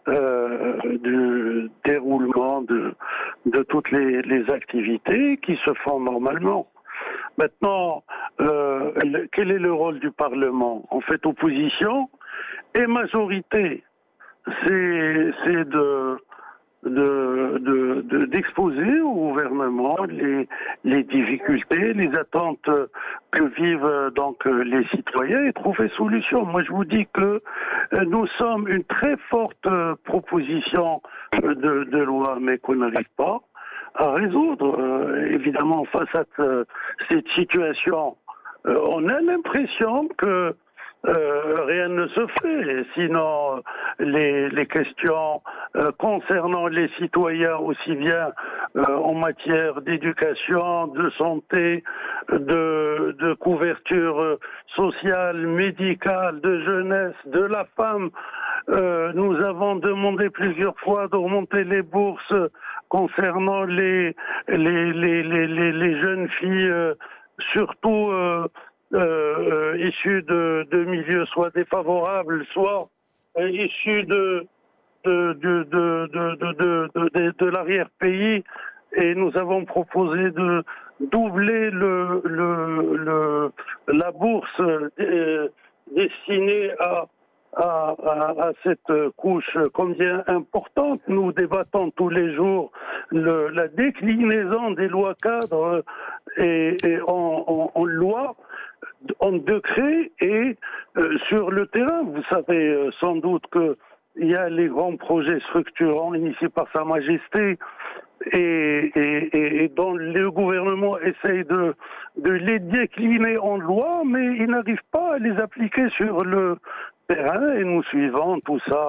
du déroulement de toutes les activités qui se font normalement. Maintenant, quel est le rôle du Parlement? En fait, opposition et majorité. C'est d'exposer au gouvernement les difficultés, les attentes que vivent donc les citoyens et trouver solution. Moi, je vous dis que nous sommes une très forte proposition de loi, mais qu'on n'arrive pas à résoudre. Évidemment, face à cette situation, on a l'impression que rien ne se fait. Sinon, les questions concernant les citoyens, aussi bien en matière d'éducation, de santé, de couverture sociale, médicale, de jeunesse, de la femme, nous avons demandé plusieurs fois de remonter les bourses concernant les jeunes filles, surtout issus de milieux soit défavorables, soit issus de l'arrière-pays, et nous avons proposé de doubler la bourse destinée à cette couche combien importante. Nous débattons tous les jours la déclinaison des lois cadres et en loi, en décret et sur le terrain. Vous savez sans doute que il y a les grands projets structurants initiés par Sa Majesté et dont le gouvernement essaye de les décliner en loi, mais il n'arrive pas à les appliquer sur le terrain, et nous suivons tout ça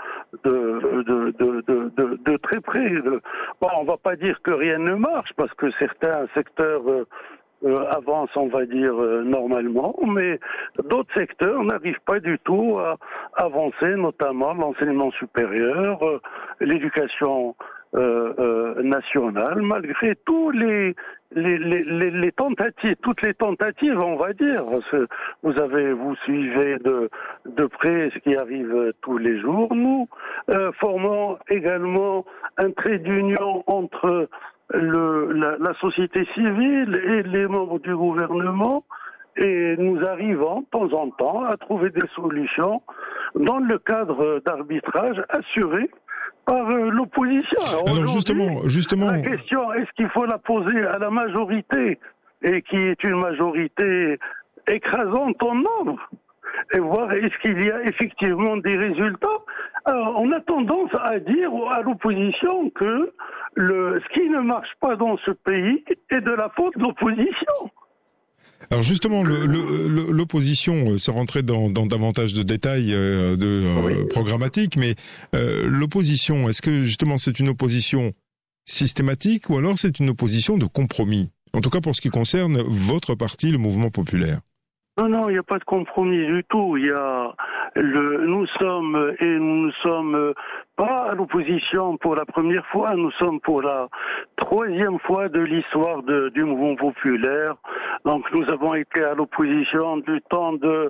de très près. Bon, on va pas dire que rien ne marche, parce que certains secteurs avancent, on va dire, normalement, mais d'autres secteurs n'arrivent pas du tout à avancer, notamment l'enseignement supérieur, l'éducation nationale, malgré tous les tentatives, toutes les tentatives, on va dire. Vous suivez de près ce qui arrive tous les jours. Nous formons également un trait d'union entre la société civile et les membres du gouvernement, et nous arrivons de temps en temps à trouver des solutions dans le cadre d'arbitrage assuré par l'opposition. Alors justement, la question, est-ce qu'il faut la poser à la majorité et qui est une majorité écrasante en nombre, et voir est-ce qu'il y a effectivement des résultats. Alors, on a tendance à dire à l'opposition que ce qui ne marche pas dans ce pays est de la faute de l'opposition. Alors justement, l'opposition, sans rentrer dans davantage de détails programmatiques, mais l'opposition, est-ce que justement c'est une opposition systématique ou alors c'est une opposition de compromis? En tout cas pour ce qui concerne votre parti, le Mouvement populaire. Non, il n'y a pas de compromis du tout. Nous ne sommes pas à l'opposition pour la première fois, nous sommes pour la troisième fois de l'histoire du mouvement populaire. Donc nous avons été à l'opposition du temps de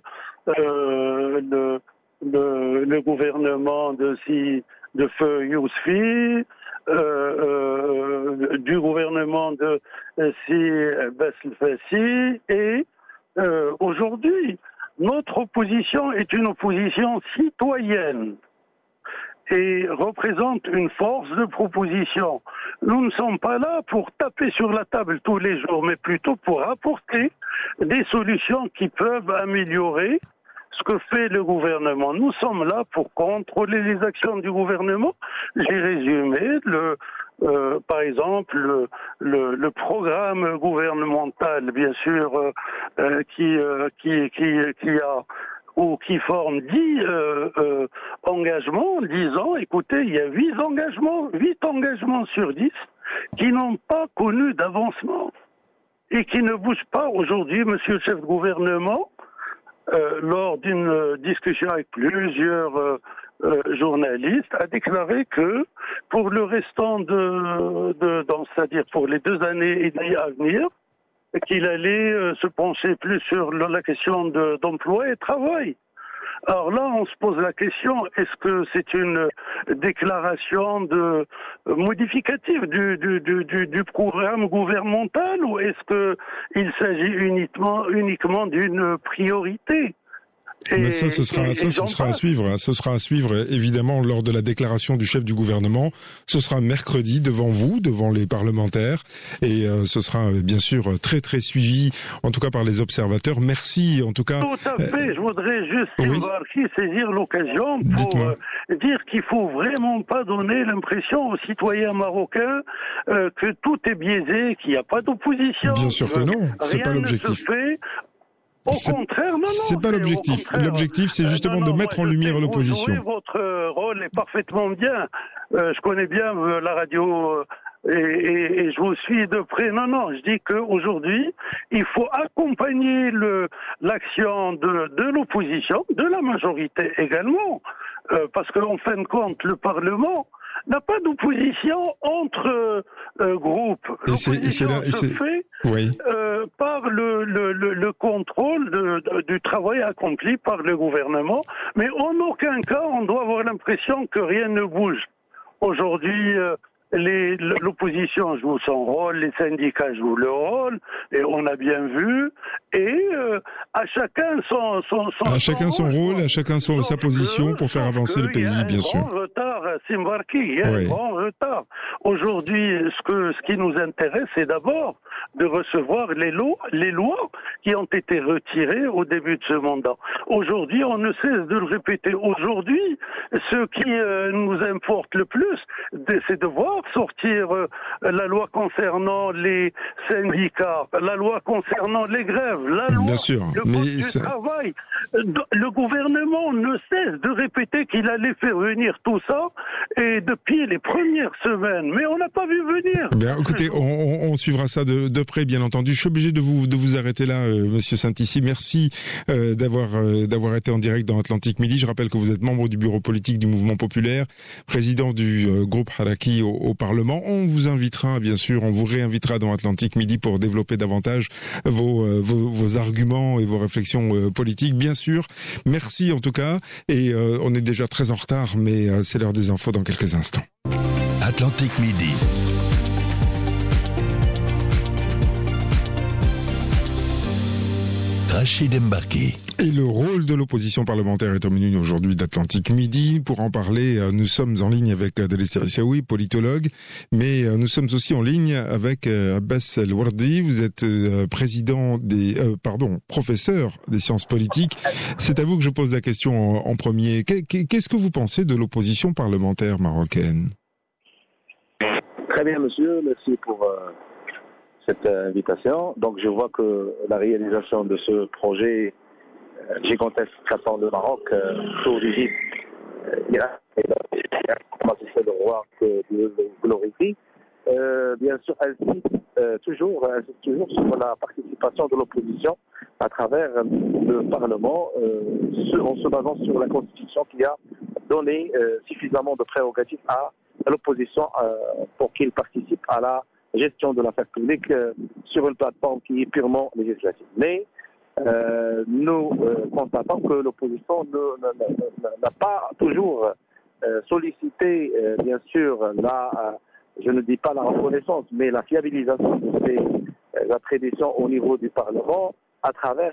le gouvernement de feu Yousfi, du gouvernement de Si Besselfassi et aujourd'hui, notre opposition est une opposition citoyenne et représente une force de proposition. Nous ne sommes pas là pour taper sur la table tous les jours, mais plutôt pour apporter des solutions qui peuvent améliorer ce que fait le gouvernement. Nous sommes là pour contrôler les actions du gouvernement. J'ai résumé par exemple, le programme gouvernemental, bien sûr, qui forme 10 engagements, 10 ans. Écoutez, il y a 8 engagements sur 10 qui n'ont pas connu d'avancement et qui ne bougent pas aujourd'hui, monsieur le chef de gouvernement, lors d'une discussion avec plusieurs journaliste a déclaré que pour le restant c'est-à-dire pour les 2 années et demie à venir, qu'il allait se pencher plus sur la question d'emploi et travail. Alors là, on se pose la question, est-ce que c'est une déclaration modificative du programme gouvernemental ou est-ce qu'il s'agit uniquement d'une priorité? Mais ça, ce sera à suivre. Ce sera à suivre, évidemment, lors de la déclaration du chef du gouvernement. Ce sera mercredi devant vous, devant les parlementaires. Et ce sera, bien sûr, très, très suivi, en tout cas par les observateurs. Merci, en tout cas. Tout à fait. Je voudrais juste saisir l'occasion pour dire qu'il faut vraiment pas donner l'impression aux citoyens marocains que tout est biaisé, qu'il n'y a pas d'opposition. Bien sûr que non. C'est pas l'objectif. Au contraire, non. C'est pas l'objectif. L'objectif, c'est justement de mettre en lumière l'opposition. Votre rôle est parfaitement bien. Je connais bien la radio et je vous suis de près. Non, je dis qu'aujourd'hui, il faut accompagner l'action de l'opposition, de la majorité également, parce qu'en fin de compte, le Parlement n'a pas d'opposition entre groupes. L'opposition se fait par le contrôle du travail accompli par le gouvernement, mais en aucun cas on doit avoir l'impression que rien ne bouge. Aujourd'hui, l'opposition joue son rôle, les syndicats jouent leur rôle, et on a bien vu, et à chacun son rôle, à chacun sa position pour faire avancer le pays, bien sûr. Il y a un grand retard, Simbarki, il y a un grand retard. Aujourd'hui, ce qui nous intéresse, c'est d'abord de recevoir les lois qui ont été retirées au début de ce mandat. Aujourd'hui, on ne cesse de le répéter. Aujourd'hui, ce qui nous importe le plus, c'est de voir sortir la loi concernant les syndicats, la loi concernant les grèves, la loi du travail. Le gouvernement ne cesse de répéter qu'il allait faire venir tout ça, et depuis les premières semaines, mais on n'a pas vu venir. Bien, écoutez, on suivra ça de près, bien entendu. Je suis obligé de vous arrêter là, Monsieur Saint-Issi. Merci d'avoir été en direct dans Atlantique Midi. Je rappelle que vous êtes membre du bureau politique du Mouvement populaire, président du groupe Haraki au Parlement. On vous invitera, bien sûr, on vous réinvitera dans Atlantique Midi pour développer davantage vos arguments et vos réflexions politiques, bien sûr. Merci en tout cas. Et on est déjà très en retard, mais c'est l'heure des infos dans quelques instants. Atlantique Midi. Rachid Mbaki. Et le rôle de l'opposition parlementaire est au menu aujourd'hui d'Atlantique Midi. Pour en parler, nous sommes en ligne avec Driss Serrissaoui, politologue, mais nous sommes aussi en ligne avec Abbas El-Wardi. Vous êtes professeur des sciences politiques. C'est à vous que je pose la question en premier. Qu'est-ce que vous pensez de l'opposition parlementaire marocaine ? Très bien, monsieur. Merci pour cette invitation. Donc, je vois que la réalisation de ce projet gigantesque qu'attend le Maroc, sous l'égide Irak, comment c'est le roi que Dieu le glorifie, bien sûr, elle insiste toujours sur la participation de l'opposition à travers le Parlement, en se basant sur la Constitution qui a donné suffisamment de prérogatives à l'opposition pour qu'il participe à la gestion de l'affaire publique sur une plateforme qui est purement législative. Mais nous constatons que l'opposition n'a pas toujours sollicité, bien sûr, je ne dis pas la reconnaissance, mais la fiabilisation de ces attributions au niveau du Parlement à travers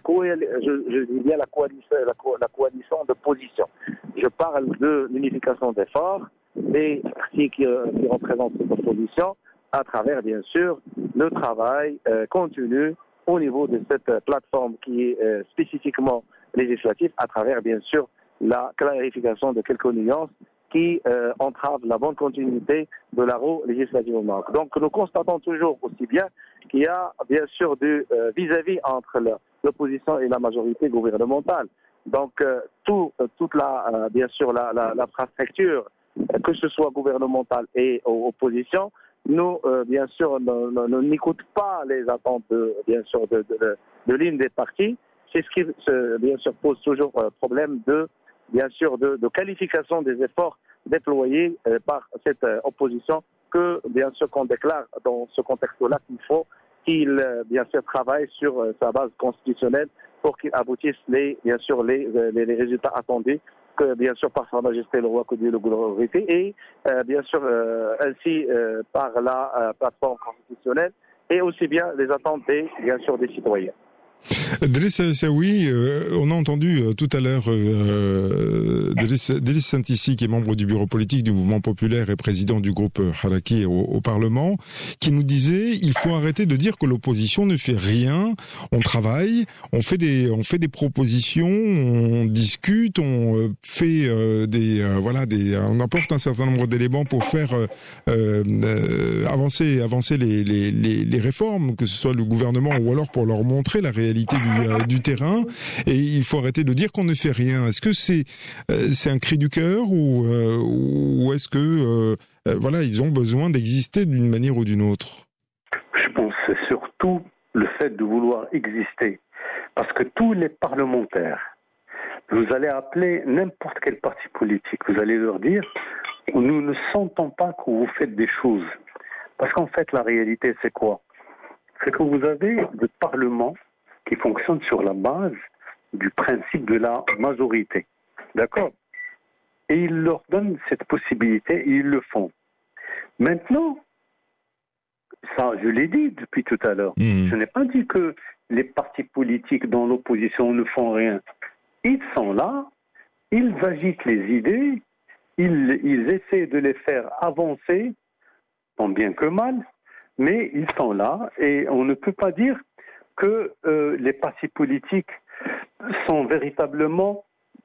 je dis bien la coalition de position. Je parle de l'unification des forces des partis qui représentent cette opposition à travers, bien sûr, le travail continu au niveau de cette plateforme qui est spécifiquement législative, à travers, bien sûr, la clarification de quelques nuances qui entravent la bonne continuité de la roue législative au Maroc. Donc, nous constatons toujours aussi bien qu'il y a, bien sûr, du vis-à-vis entre l'opposition et la majorité gouvernementale. Donc, toute bien sûr, l'infrastructure, que ce soit gouvernementale et opposition, nous, bien sûr, n'écoute pas les attentes, bien sûr, de l'une des parties. C'est ce qui, bien sûr, pose toujours problème bien sûr, de qualification des efforts déployés par cette opposition que, bien sûr, qu'on déclare dans ce contexte-là qu'il bien sûr, travaille sur sa base constitutionnelle pour qu'il aboutisse bien sûr, les résultats attendus que, bien sûr, par Sa Majesté le Roi que Dieu le glorifie et, bien sûr, ainsi par la plateforme constitutionnelle et aussi bien les attentes bien sûr, des citoyens. Driss Serrissaoui, on a entendu tout à l'heure Driss Santissi, qui est membre du bureau politique du mouvement populaire et président du groupe Haraki au Parlement, qui nous disait il faut arrêter de dire que l'opposition ne fait rien, on travaille, on fait des propositions, on discute, on fait on apporte un certain nombre d'éléments pour faire avancer les réformes, que ce soit le gouvernement ou alors pour leur montrer la réalité du terrain, et il faut arrêter de dire qu'on ne fait rien. Est-ce que c'est un cri du cœur ou est-ce que ils ont besoin d'exister d'une manière ou d'une autre? Je pense que c'est surtout le fait de vouloir exister, parce que tous les parlementaires, vous allez appeler n'importe quel parti politique, vous allez leur dire nous ne sentons pas que vous faites des choses, parce qu'en fait la réalité c'est quoi? C'est que vous avez le Parlement qui fonctionne sur la base du principe de la majorité. D'accord? Et ils leur donnent cette possibilité et ils le font. Maintenant, ça, je l'ai dit depuis tout à l'heure, je n'ai pas dit que les partis politiques dans l'opposition ne font rien. Ils sont là, ils agitent les idées, ils essaient de les faire avancer, tant bien que mal, mais ils sont là et on ne peut pas dire que les partis politiques sont véritablement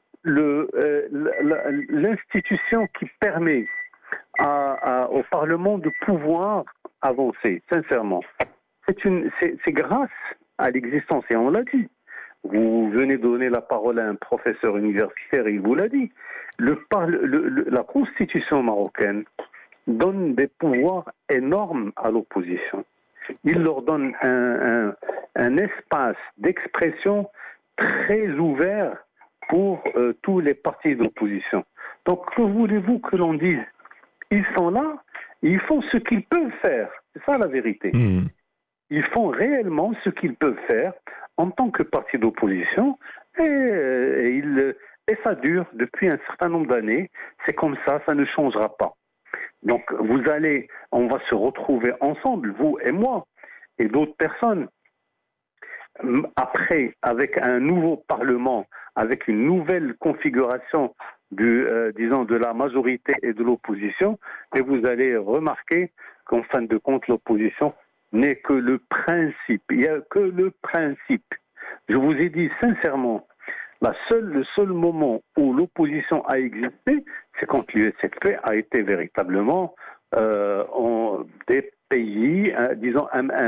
l'institution qui permet au Parlement de pouvoir avancer, sincèrement. C'est grâce à l'existence, et on l'a dit. Vous venez donner la parole à un professeur universitaire, il vous l'a dit. La Constitution marocaine donne des pouvoirs énormes à l'opposition. Il leur donne un espace d'expression très ouvert pour tous les partis d'opposition. Donc, que voulez-vous que l'on dise? Ils sont là, ils font ce qu'ils peuvent faire. C'est ça la vérité. Ils font réellement ce qu'ils peuvent faire en tant que parti d'opposition et ça dure depuis un certain nombre d'années. C'est comme ça ne changera pas. Donc, on va se retrouver ensemble, vous et moi, et d'autres personnes. après, avec un nouveau Parlement, avec une nouvelle configuration de la majorité et de l'opposition, et vous allez remarquer qu'en fin de compte, l'opposition n'est que le principe. Il n'y a que le principe. Je vous ai dit sincèrement, le seul moment où l'opposition a existé, c'est quand l'USFP a été véritablement des pays, disons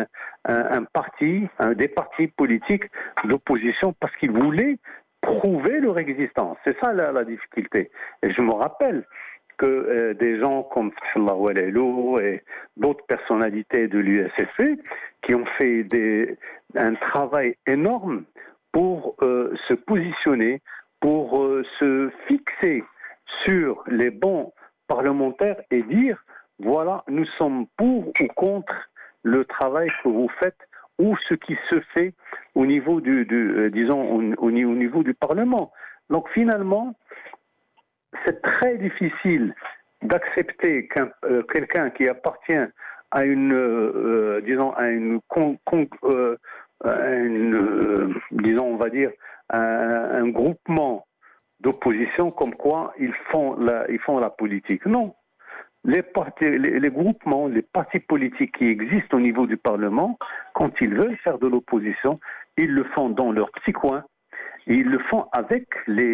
des partis politiques d'opposition, parce qu'ils voulaient prouver leur existence. C'est ça la difficulté. Et je me rappelle que des gens comme Fahlallah Ouelelou et d'autres personnalités de l'USFP qui ont fait un travail énorme pour se positionner, pour se fixer sur les bancs parlementaires et dire voilà, nous sommes pour ou contre le travail que vous faites ou ce qui se fait au niveau au niveau du Parlement. Donc finalement, c'est très difficile d'accepter quelqu'un qui appartient à un groupement d'opposition, comme quoi ils font la politique. Non. Les groupements, les partis politiques qui existent au niveau du Parlement, quand ils veulent faire de l'opposition, ils le font dans leur petit coin, et ils le font avec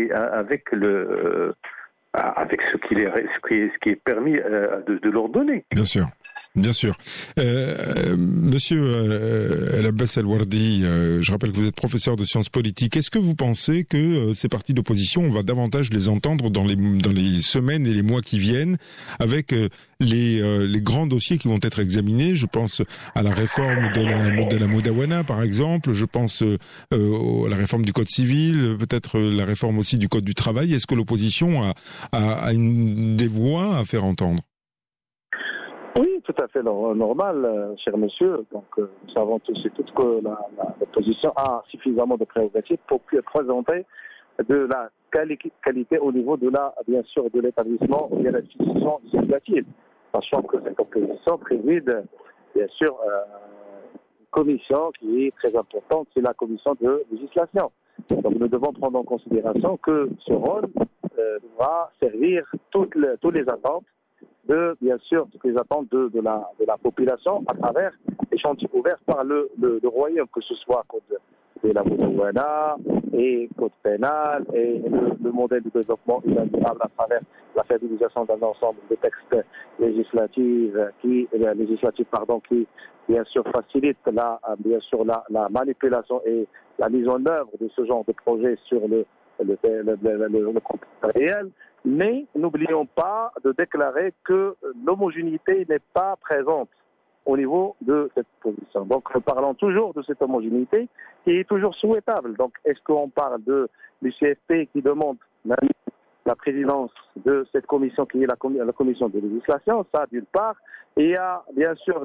ce qui est permis de leur donner. Bien sûr. Bien sûr. Monsieur El Abbas El-Wardi, je rappelle que vous êtes professeur de sciences politiques. Est-ce que vous pensez que ces partis d'opposition, on va davantage les entendre dans les semaines et les mois qui viennent, avec les grands dossiers qui vont être examinés? Je pense à la réforme de la Modawana, par exemple. Je pense à la réforme du Code civil, peut-être la réforme aussi du Code du travail. Est-ce que l'opposition a des voix à faire entendre? Oui, tout à fait normal, cher monsieur. Donc, nous savons tous et toutes que l'opposition a suffisamment de prérogatives pour présenter de la qualité au niveau bien sûr, de l'établissement ou de l'institution législative. Sachant que cette opposition préside, bien sûr, une commission qui est très importante, c'est la commission de législation. Donc, nous devons prendre en considération que ce rôle va servir toutes les attentes bien sûr, toutes les attentes de la population à travers les chantiers ouverts par le royaume, que ce soit code de la Modawana et code pénal et le modèle de développement durable à travers la fiabilisation d'un ensemble de textes législatifs qui bien sûr facilite bien sûr la manipulation et la mise en œuvre de ce genre de projet sur le contexte réel. Mais n'oublions pas de déclarer que l'homogénéité n'est pas présente au niveau de cette position. Donc, nous parlons toujours de cette homogénéité qui est toujours souhaitable. Donc, est-ce qu'on parle de l'UCFP qui demande la présidence de cette commission qui est la commission de législation? Ça, d'une part. Et il y a bien sûr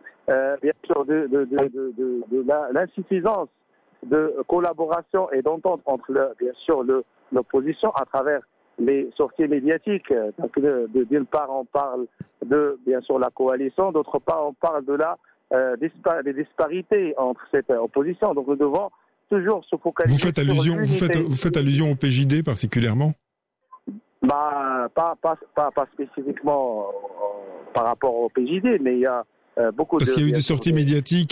l'insuffisance de collaboration et d'entente entre l'opposition à travers les sorties médiatiques. Donc, d'une part, on parle de, bien sûr, la coalition, d'autre part, on parle de des disparités entre cette opposition. Donc, nous devons toujours se focaliser vous faites allusion au PJD particulièrement? Pas spécifiquement par rapport au PJD, mais il y a parce qu'il y a eu des sorties médiatiques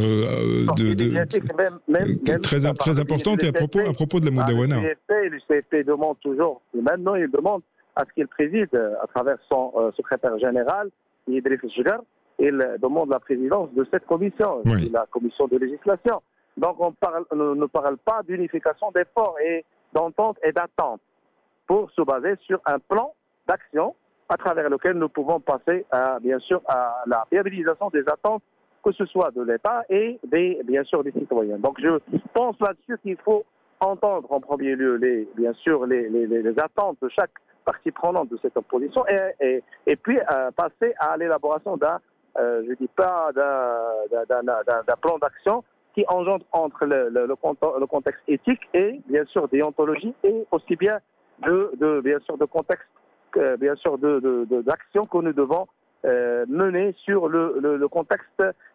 très importantes et à propos de la Modawana. L'UCFP demande toujours, et maintenant il demande à ce qu'il préside à travers son secrétaire général, Idriss Jgar, il demande la présidence de cette commission, la commission de législation. Donc on ne parle pas d'unification d'efforts et d'entente et d'attente pour se baser sur un plan d'action à travers lequel nous pouvons passer bien sûr à la viabilisation des attentes, que ce soit de l'État et bien sûr des citoyens. Donc je pense là-dessus qu'il faut entendre en premier lieu les attentes de chaque partie prenante de cette opposition et puis passer à l'élaboration d'un plan d'action qui engendre entre le contexte éthique et bien sûr déontologie et aussi bien bien sûr de contexte bien sûr d'actions que nous devons mener sur le contexte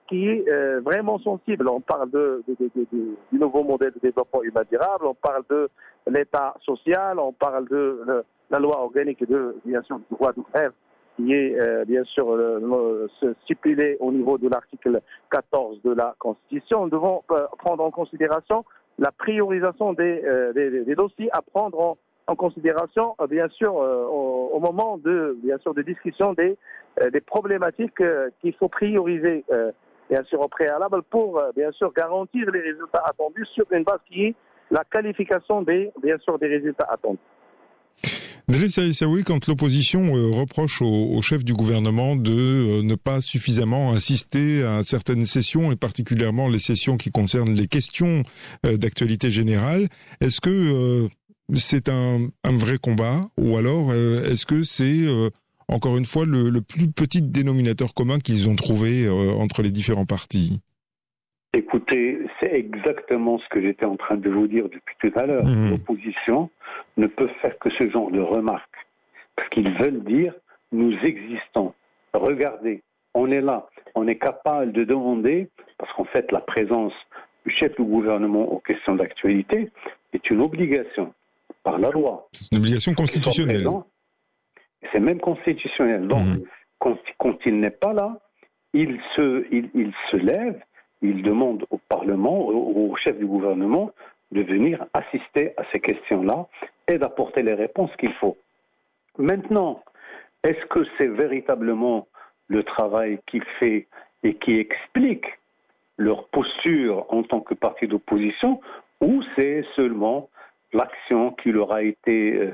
qui est vraiment sensible. On parle du nouveau modèle de développement humain durable, on parle de l'État social, on parle de la loi organique bien sûr, du droit de grève, qui est bien sûr stipulé au niveau de l'article 14 de la Constitution. Nous devons prendre en considération la priorisation des dossiers à prendre en considération, bien sûr, au moment de discussion des problématiques qu'il faut prioriser, bien sûr, au préalable pour, bien sûr, garantir les résultats attendus sur une base qui est la qualification des résultats attendus. Driss Aissaoui, quand l'opposition reproche au chef du gouvernement de ne pas suffisamment insister à certaines sessions, et particulièrement les sessions qui concernent les questions d'actualité générale, est-ce que c'est un vrai combat, ou alors est-ce que c'est encore une fois le plus petit dénominateur commun qu'ils ont trouvé entre les différents partis? Écoutez, c'est exactement ce que j'étais en train de vous dire depuis tout à l'heure. L'opposition ne peut faire que ce genre de remarques. Parce qu'ils veulent dire, nous existons. Regardez, on est là. On est capable de demander, parce qu'en fait, la présence du chef du gouvernement aux questions d'actualité est une obligation par la loi. C'est une obligation constitutionnelle. C'est même constitutionnel. Donc, quand il n'est pas là, il se lève, il demande au Parlement, au chef du gouvernement, de venir assister à ces questions-là et d'apporter les réponses qu'il faut. Maintenant, est-ce que c'est véritablement le travail qu'il fait et qui explique leur posture en tant que parti d'opposition, ou c'est seulement l'action qui leur a été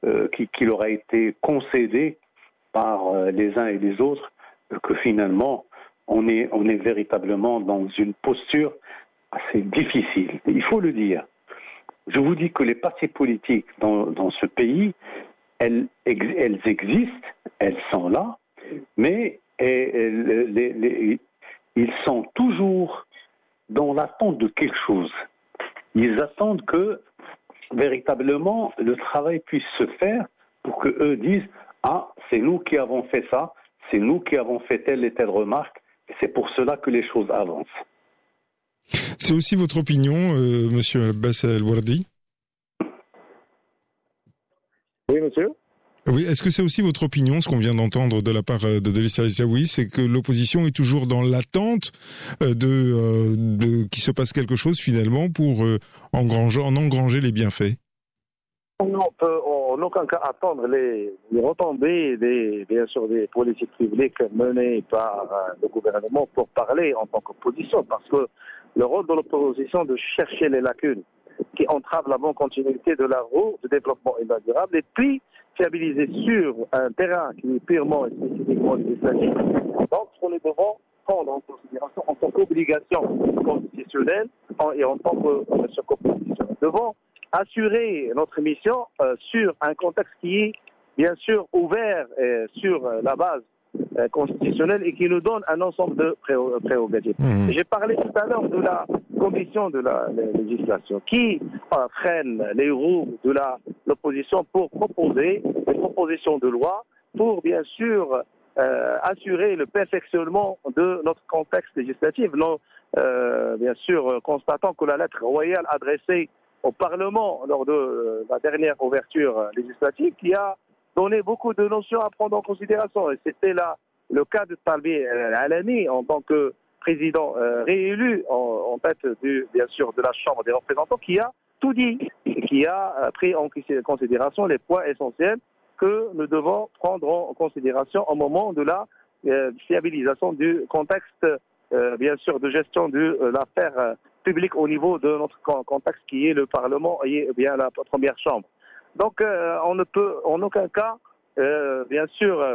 concédée par les uns et les autres, que finalement on est véritablement dans une posture assez difficile. Il faut le dire. Je vous dis que les partis politiques dans ce pays, elles existent, elles sont là, mais ils sont toujours dans l'attente de quelque chose. Ils attendent que véritablement le travail puisse se faire pour que eux disent « Ah, c'est nous qui avons fait ça, c'est nous qui avons fait telle et telle remarque, et c'est pour cela que les choses avancent. » C'est aussi votre opinion, monsieur Abbas El-Wardi? Oui, monsieur. Oui, est-ce que c'est aussi votre opinion, ce qu'on vient d'entendre de la part de Driss Aissaoui, c'est que l'opposition est toujours dans l'attente de qu'il se passe quelque chose finalement pour engranger les bienfaits? On ne peut en aucun cas attendre les retombées bien sûr des politiques publiques menées par le gouvernement pour parler en tant qu'opposition, parce que le rôle de l'opposition de chercher les lacunes qui entravent la bonne continuité de la roue de développement humain durable et puis fiabiliser sur un terrain qui est purement et spécifiquement législatif. Donc, ce que nous devons prendre en considération en tant qu'obligation constitutionnelle et en tant qu'opposition. Nous devons assurer notre mission sur un contexte qui est bien sûr ouvert sur la base constitutionnelle et qui nous donne un ensemble de prérogatives. J'ai parlé tout à l'heure de la commission de la législation qui freine les roues de l'opposition pour proposer des propositions de loi pour bien sûr assurer le perfectionnement de notre contexte législatif. Nous, bien sûr, constatons que la lettre royale adressée au Parlement lors de la dernière ouverture législative qui a donné beaucoup de notions à prendre en considération. Et c'était là le cas de Talbi Alami en tant que président réélu en tête bien sûr de la Chambre des représentants qui a tout dit et qui a pris en considération les points essentiels que nous devons prendre en considération au moment de la fiabilisation du contexte bien sûr de gestion de l'affaire publique au niveau de notre contexte qui est le Parlement et bien la première chambre. Donc on ne peut en aucun cas bien sûr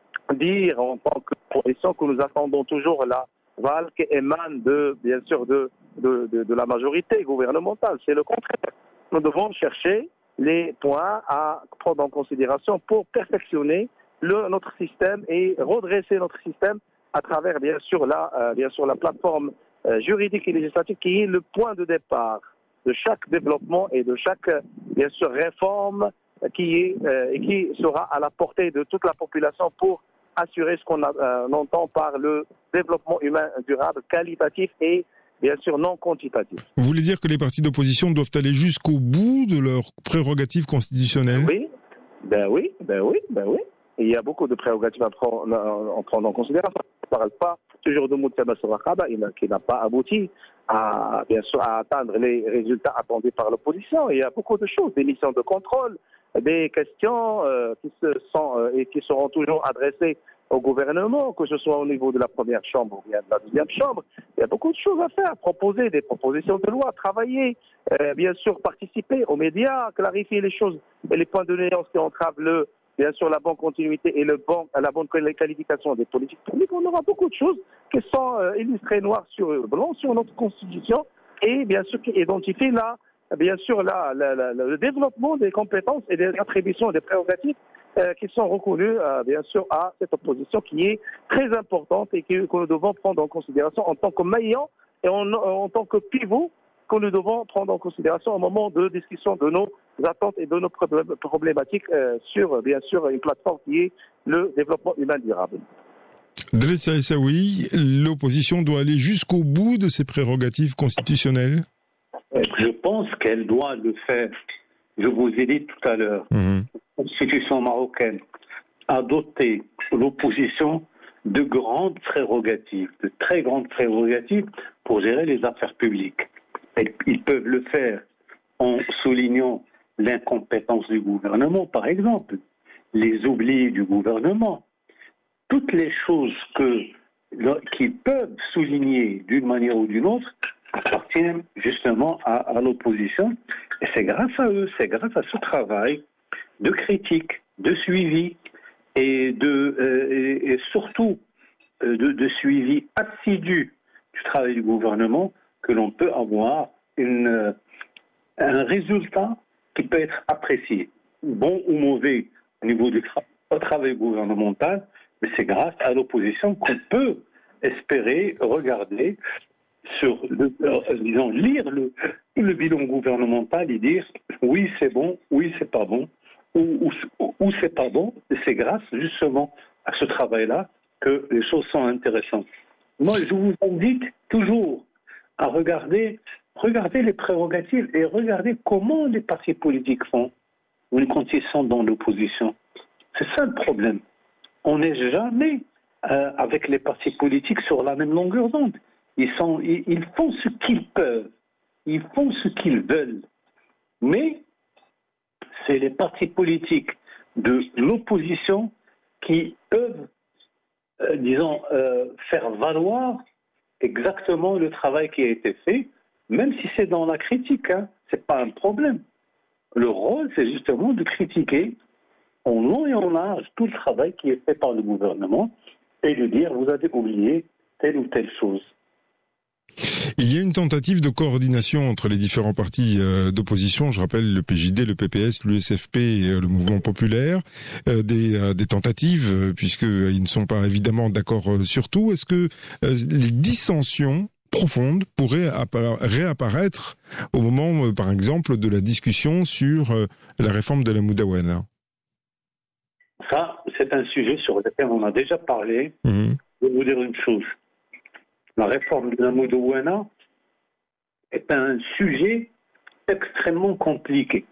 dire en tant que position que nous attendons toujours la valse qui émane bien sûr de la majorité gouvernementale. C'est le contraire. Nous devons chercher les points à prendre en considération pour perfectionner notre système et redresser notre système à travers bien sûr la plateforme juridique et législative qui est le point de départ de chaque développement et de chaque bien sûr réforme qui sera à la portée de toute la population pour assurer ce qu'on entend par le développement humain durable, qualitatif et bien sûr non quantitatif. Vous voulez dire que les partis d'opposition doivent aller jusqu'au bout de leurs prérogatives constitutionnelles ? Oui, ben oui. Et il y a beaucoup de prérogatives à prendre en considération. On ne parle pas toujours de Moussaba Sourakhaba, qui n'a pas abouti bien sûr, à atteindre les résultats attendus par l'opposition. Il y a beaucoup de choses, des missions de contrôle, des questions qui seront toujours adressées au gouvernement, que ce soit au niveau de la première chambre ou bien de la deuxième chambre. Il y a beaucoup de choses à faire, proposer des propositions de loi, travailler, bien sûr participer aux médias, clarifier les choses et les points de nuance qui entravent bien sûr la bonne continuité et la bonne qualification des politiques publiques. On aura beaucoup de choses qui sont illustrées noir sur blanc sur notre Constitution et bien sûr qui identifient le développement des compétences et des attributions et des prérogatives qui sont reconnues bien sûr à cette opposition qui est très importante et que nous devons prendre en considération en tant que maillon et en tant que pivot que nous devons prendre en considération au moment de discussion de nos attentes et de nos problématiques sur, bien sûr, une plateforme qui est le développement humain durable. Dressa Essaoui, l'opposition doit aller jusqu'au bout de ses prérogatives constitutionnelles ? Je pense qu'elle doit le faire. Je vous ai dit tout à l'heure, la Constitution marocaine a doté l'opposition de grandes prérogatives, de très grandes prérogatives pour gérer les affaires publiques. Et ils peuvent le faire en soulignant l'incompétence du gouvernement, par exemple, les oublis du gouvernement, toutes les choses qu'ils peuvent souligner d'une manière ou d'une autre appartiennent justement à l'opposition. Et c'est grâce à eux, c'est grâce à ce travail de critique, de suivi et surtout de suivi assidu du travail du gouvernement que l'on peut avoir un résultat qui peut être apprécié, bon ou mauvais au niveau du travail gouvernemental, mais c'est grâce à l'opposition qu'on peut espérer regarder lire le bilan gouvernemental et dire oui c'est bon, oui c'est pas bon, ou c'est pas bon. Et c'est grâce justement à ce travail-là que les choses sont intéressantes. Moi, je vous invite toujours à regarder les prérogatives et regarder comment les partis politiques font quand ils sont dans l'opposition. C'est ça le problème. On n'est jamais avec les partis politiques sur la même longueur d'onde. Ils font ce qu'ils peuvent, ils font ce qu'ils veulent. Mais c'est les partis politiques de l'opposition qui peuvent, faire valoir exactement le travail qui a été fait, même si c'est dans la critique, c'est pas un problème. Le rôle, c'est justement de critiquer en long et en large tout le travail qui est fait par le gouvernement et de dire vous avez oublié telle ou telle chose. Il y a une tentative de coordination entre les différents partis d'opposition, je rappelle le PJD, le PPS, l'USFP et le Mouvement populaire, des tentatives puisqu'ils ne sont pas évidemment d'accord sur tout. Est-ce que les dissensions profondes pourraient réapparaître au moment, par exemple, de la discussion sur la réforme de la Moudawana ? Ça, c'est un sujet sur lequel on a déjà parlé. Je vais vous dire une chose. La réforme de la Moudawana est un sujet extrêmement compliqué.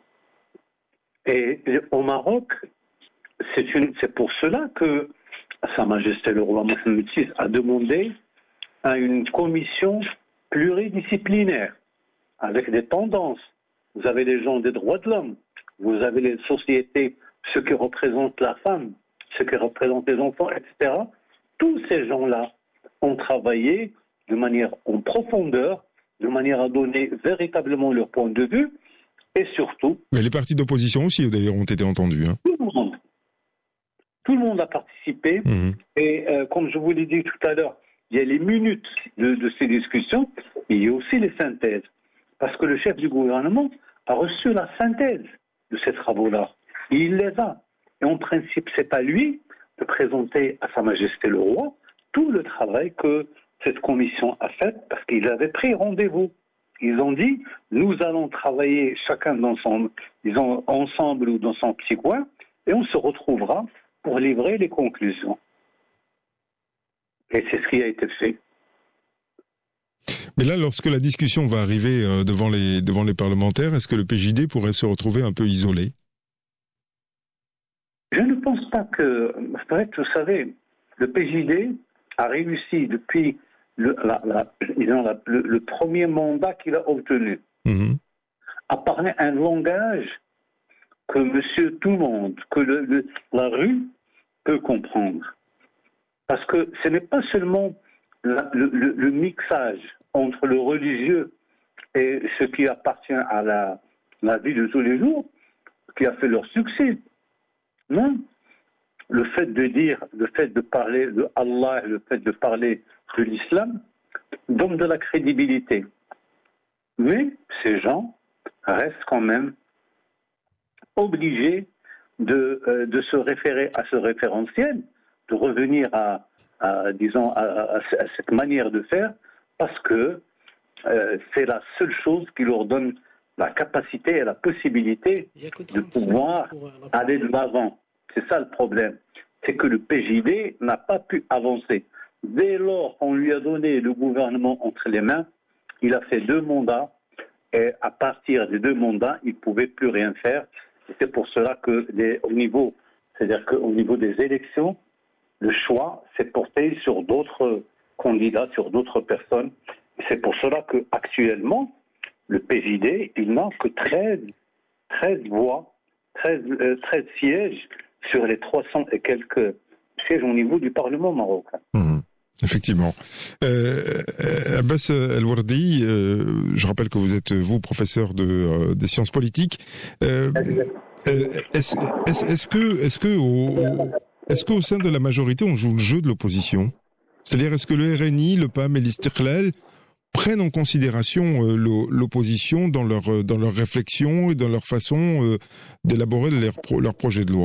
Et au Maroc, c'est pour cela que Sa Majesté le roi Mohammed VI a demandé à une commission pluridisciplinaire avec des tendances. Vous avez les gens des droits de l'homme, vous avez les sociétés, ceux qui représentent la femme, ceux qui représentent les enfants, etc. Tous ces gens-là ont travaillé de manière en profondeur, de manière à donner véritablement leur point de vue, et surtout... Mais les partis d'opposition aussi, d'ailleurs, ont été entendus. Tout le monde a participé, et comme je vous l'ai dit tout à l'heure, il y a les minutes de ces discussions, mais il y a aussi les synthèses. Parce que le chef du gouvernement a reçu la synthèse de ces travaux-là. Et il les a. Et en principe, c'est à lui de présenter à Sa Majesté le Roi tout le travail que cette commission a fait, parce qu'ils avaient pris rendez-vous. Ils ont dit, nous allons travailler chacun ensemble ou dans son petit coin, et on se retrouvera pour livrer les conclusions. Et c'est ce qui a été fait. Mais là, lorsque la discussion va arriver devant les parlementaires, est-ce que le PJD pourrait se retrouver un peu isolé ? Je ne pense pas que... Vous savez, le PJD a réussi depuis le premier mandat qu'il a obtenu à parler un langage que monsieur tout le monde, que la rue peut comprendre. Parce que ce n'est pas seulement le mixage entre le religieux et ce qui appartient à la vie de tous les jours qui a fait leur succès. Non. Le fait de parler de Allah, le fait de parler de l'islam donne de la crédibilité. Mais ces gens restent quand même obligés de se référer à ce référentiel, de revenir à cette manière de faire, parce que c'est la seule chose qui leur donne la capacité et la possibilité de pouvoir aller de l'avant. C'est ça le problème. C'est que le PJD n'a pas pu avancer. Dès lors qu'on lui a donné le gouvernement entre les mains, il a fait 2 mandats, et à partir des 2 mandats, il ne pouvait plus rien faire. Et c'est pour cela que au niveau des élections, le choix s'est porté sur d'autres candidats, sur d'autres personnes. Et c'est pour cela qu'actuellement, le PJD, il n'a que 13 voix, 13 sièges sur les 300 et quelques sièges au niveau du Parlement marocain. Effectivement. Abbas El-Wardi, je rappelle que vous êtes, vous, professeur des sciences politiques. Est-ce qu'au sein de la majorité, on joue le jeu de l'opposition ? C'est-à-dire, est-ce que le RNI, le PAM et l'Istiqlal prennent en considération l'opposition dans leur réflexion et dans leur façon d'élaborer leur projet de loi ?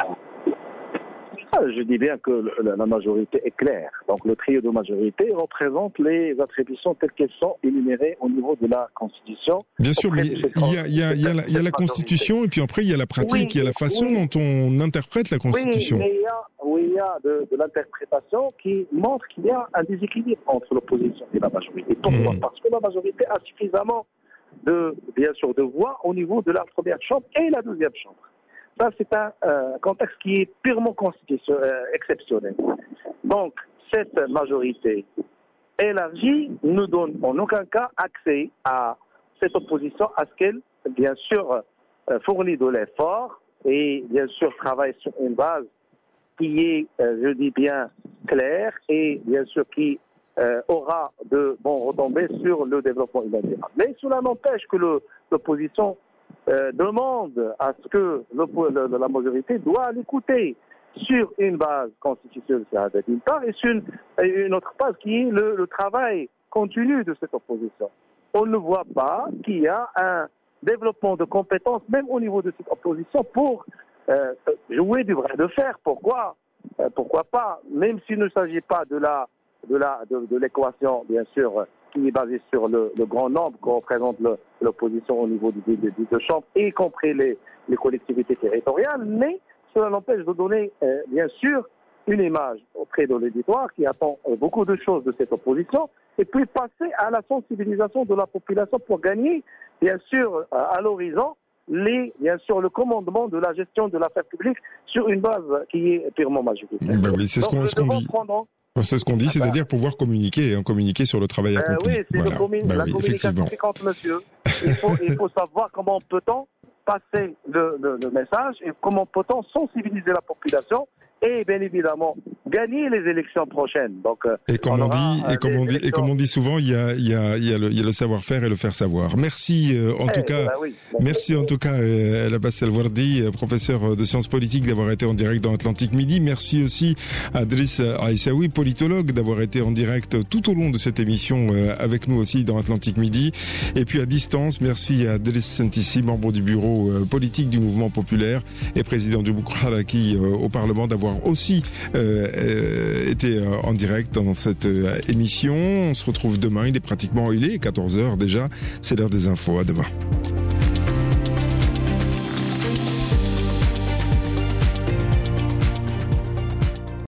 Je dis bien que la majorité est claire. Donc le trio de majorité représente les attributions telles qu'elles sont énumérées au niveau de la Constitution. Bien sûr, mais il y a la Constitution et puis après il y a la pratique, il y a la façon dont on interprète la Constitution. Oui, il y a de l'interprétation qui montre qu'il y a un déséquilibre entre l'opposition et la majorité. Pourquoi ? Parce que la majorité a suffisamment de voix au niveau de la première chambre et la deuxième chambre. Ça, c'est un contexte qui est purement exceptionnel. Donc, cette majorité élargie ne donne en aucun cas accès à cette opposition, à ce qu'elle, bien sûr, fournit de l'effort et, bien sûr, travaille sur une base qui est, je dis bien, claire et, bien sûr, qui aura de bons retombées sur le développement immédiat. Mais cela n'empêche que l'opposition demande à ce que la majorité doit l'écouter sur une base constitutionnelle d'une part et sur une autre base qui est le travail continu de cette opposition. On ne voit pas qu'il y a un développement de compétences même au niveau de cette opposition pour jouer du vrai de fer. Pourquoi pas, même s'il ne s'agit pas de l'équation, bien sûr, qui est basée sur le grand nombre que représente l'opposition au niveau des 2 chambres, y compris les collectivités territoriales, mais cela n'empêche de donner, bien sûr, une image auprès de l'auditoire qui attend beaucoup de choses de cette opposition, et puis passer à la sensibilisation de la population pour gagner, bien sûr, à l'horizon, bien sûr, le commandement de la gestion de l'affaire publique sur une base qui est purement majoritaire. Oui, c'est ce qu'on dit. C'est ce qu'on dit, c'est-à-dire pouvoir communiquer sur le travail accompli. Oui, c'est la communication qui compte, monsieur. Il faut savoir comment peut-on passer le message et comment peut-on sensibiliser la population et bien évidemment gagner les élections prochaines. Donc, et comme on dit souvent, il y a le savoir-faire et le faire savoir. Merci merci en tout cas Abbas El-Wardi, professeur de sciences politiques, d'avoir été en direct dans Atlantique Midi. Merci aussi à Driss Aissaoui, politologue, d'avoir été en direct tout au long de cette émission avec nous aussi dans Atlantique Midi. Et puis à distance, merci à Driss Sentissi, membre du bureau politique du Mouvement Populaire et président du Boukharaki au Parlement, d'avoir aussi été en direct dans cette émission. On se retrouve demain, il est 14h déjà, c'est l'heure des infos, à demain.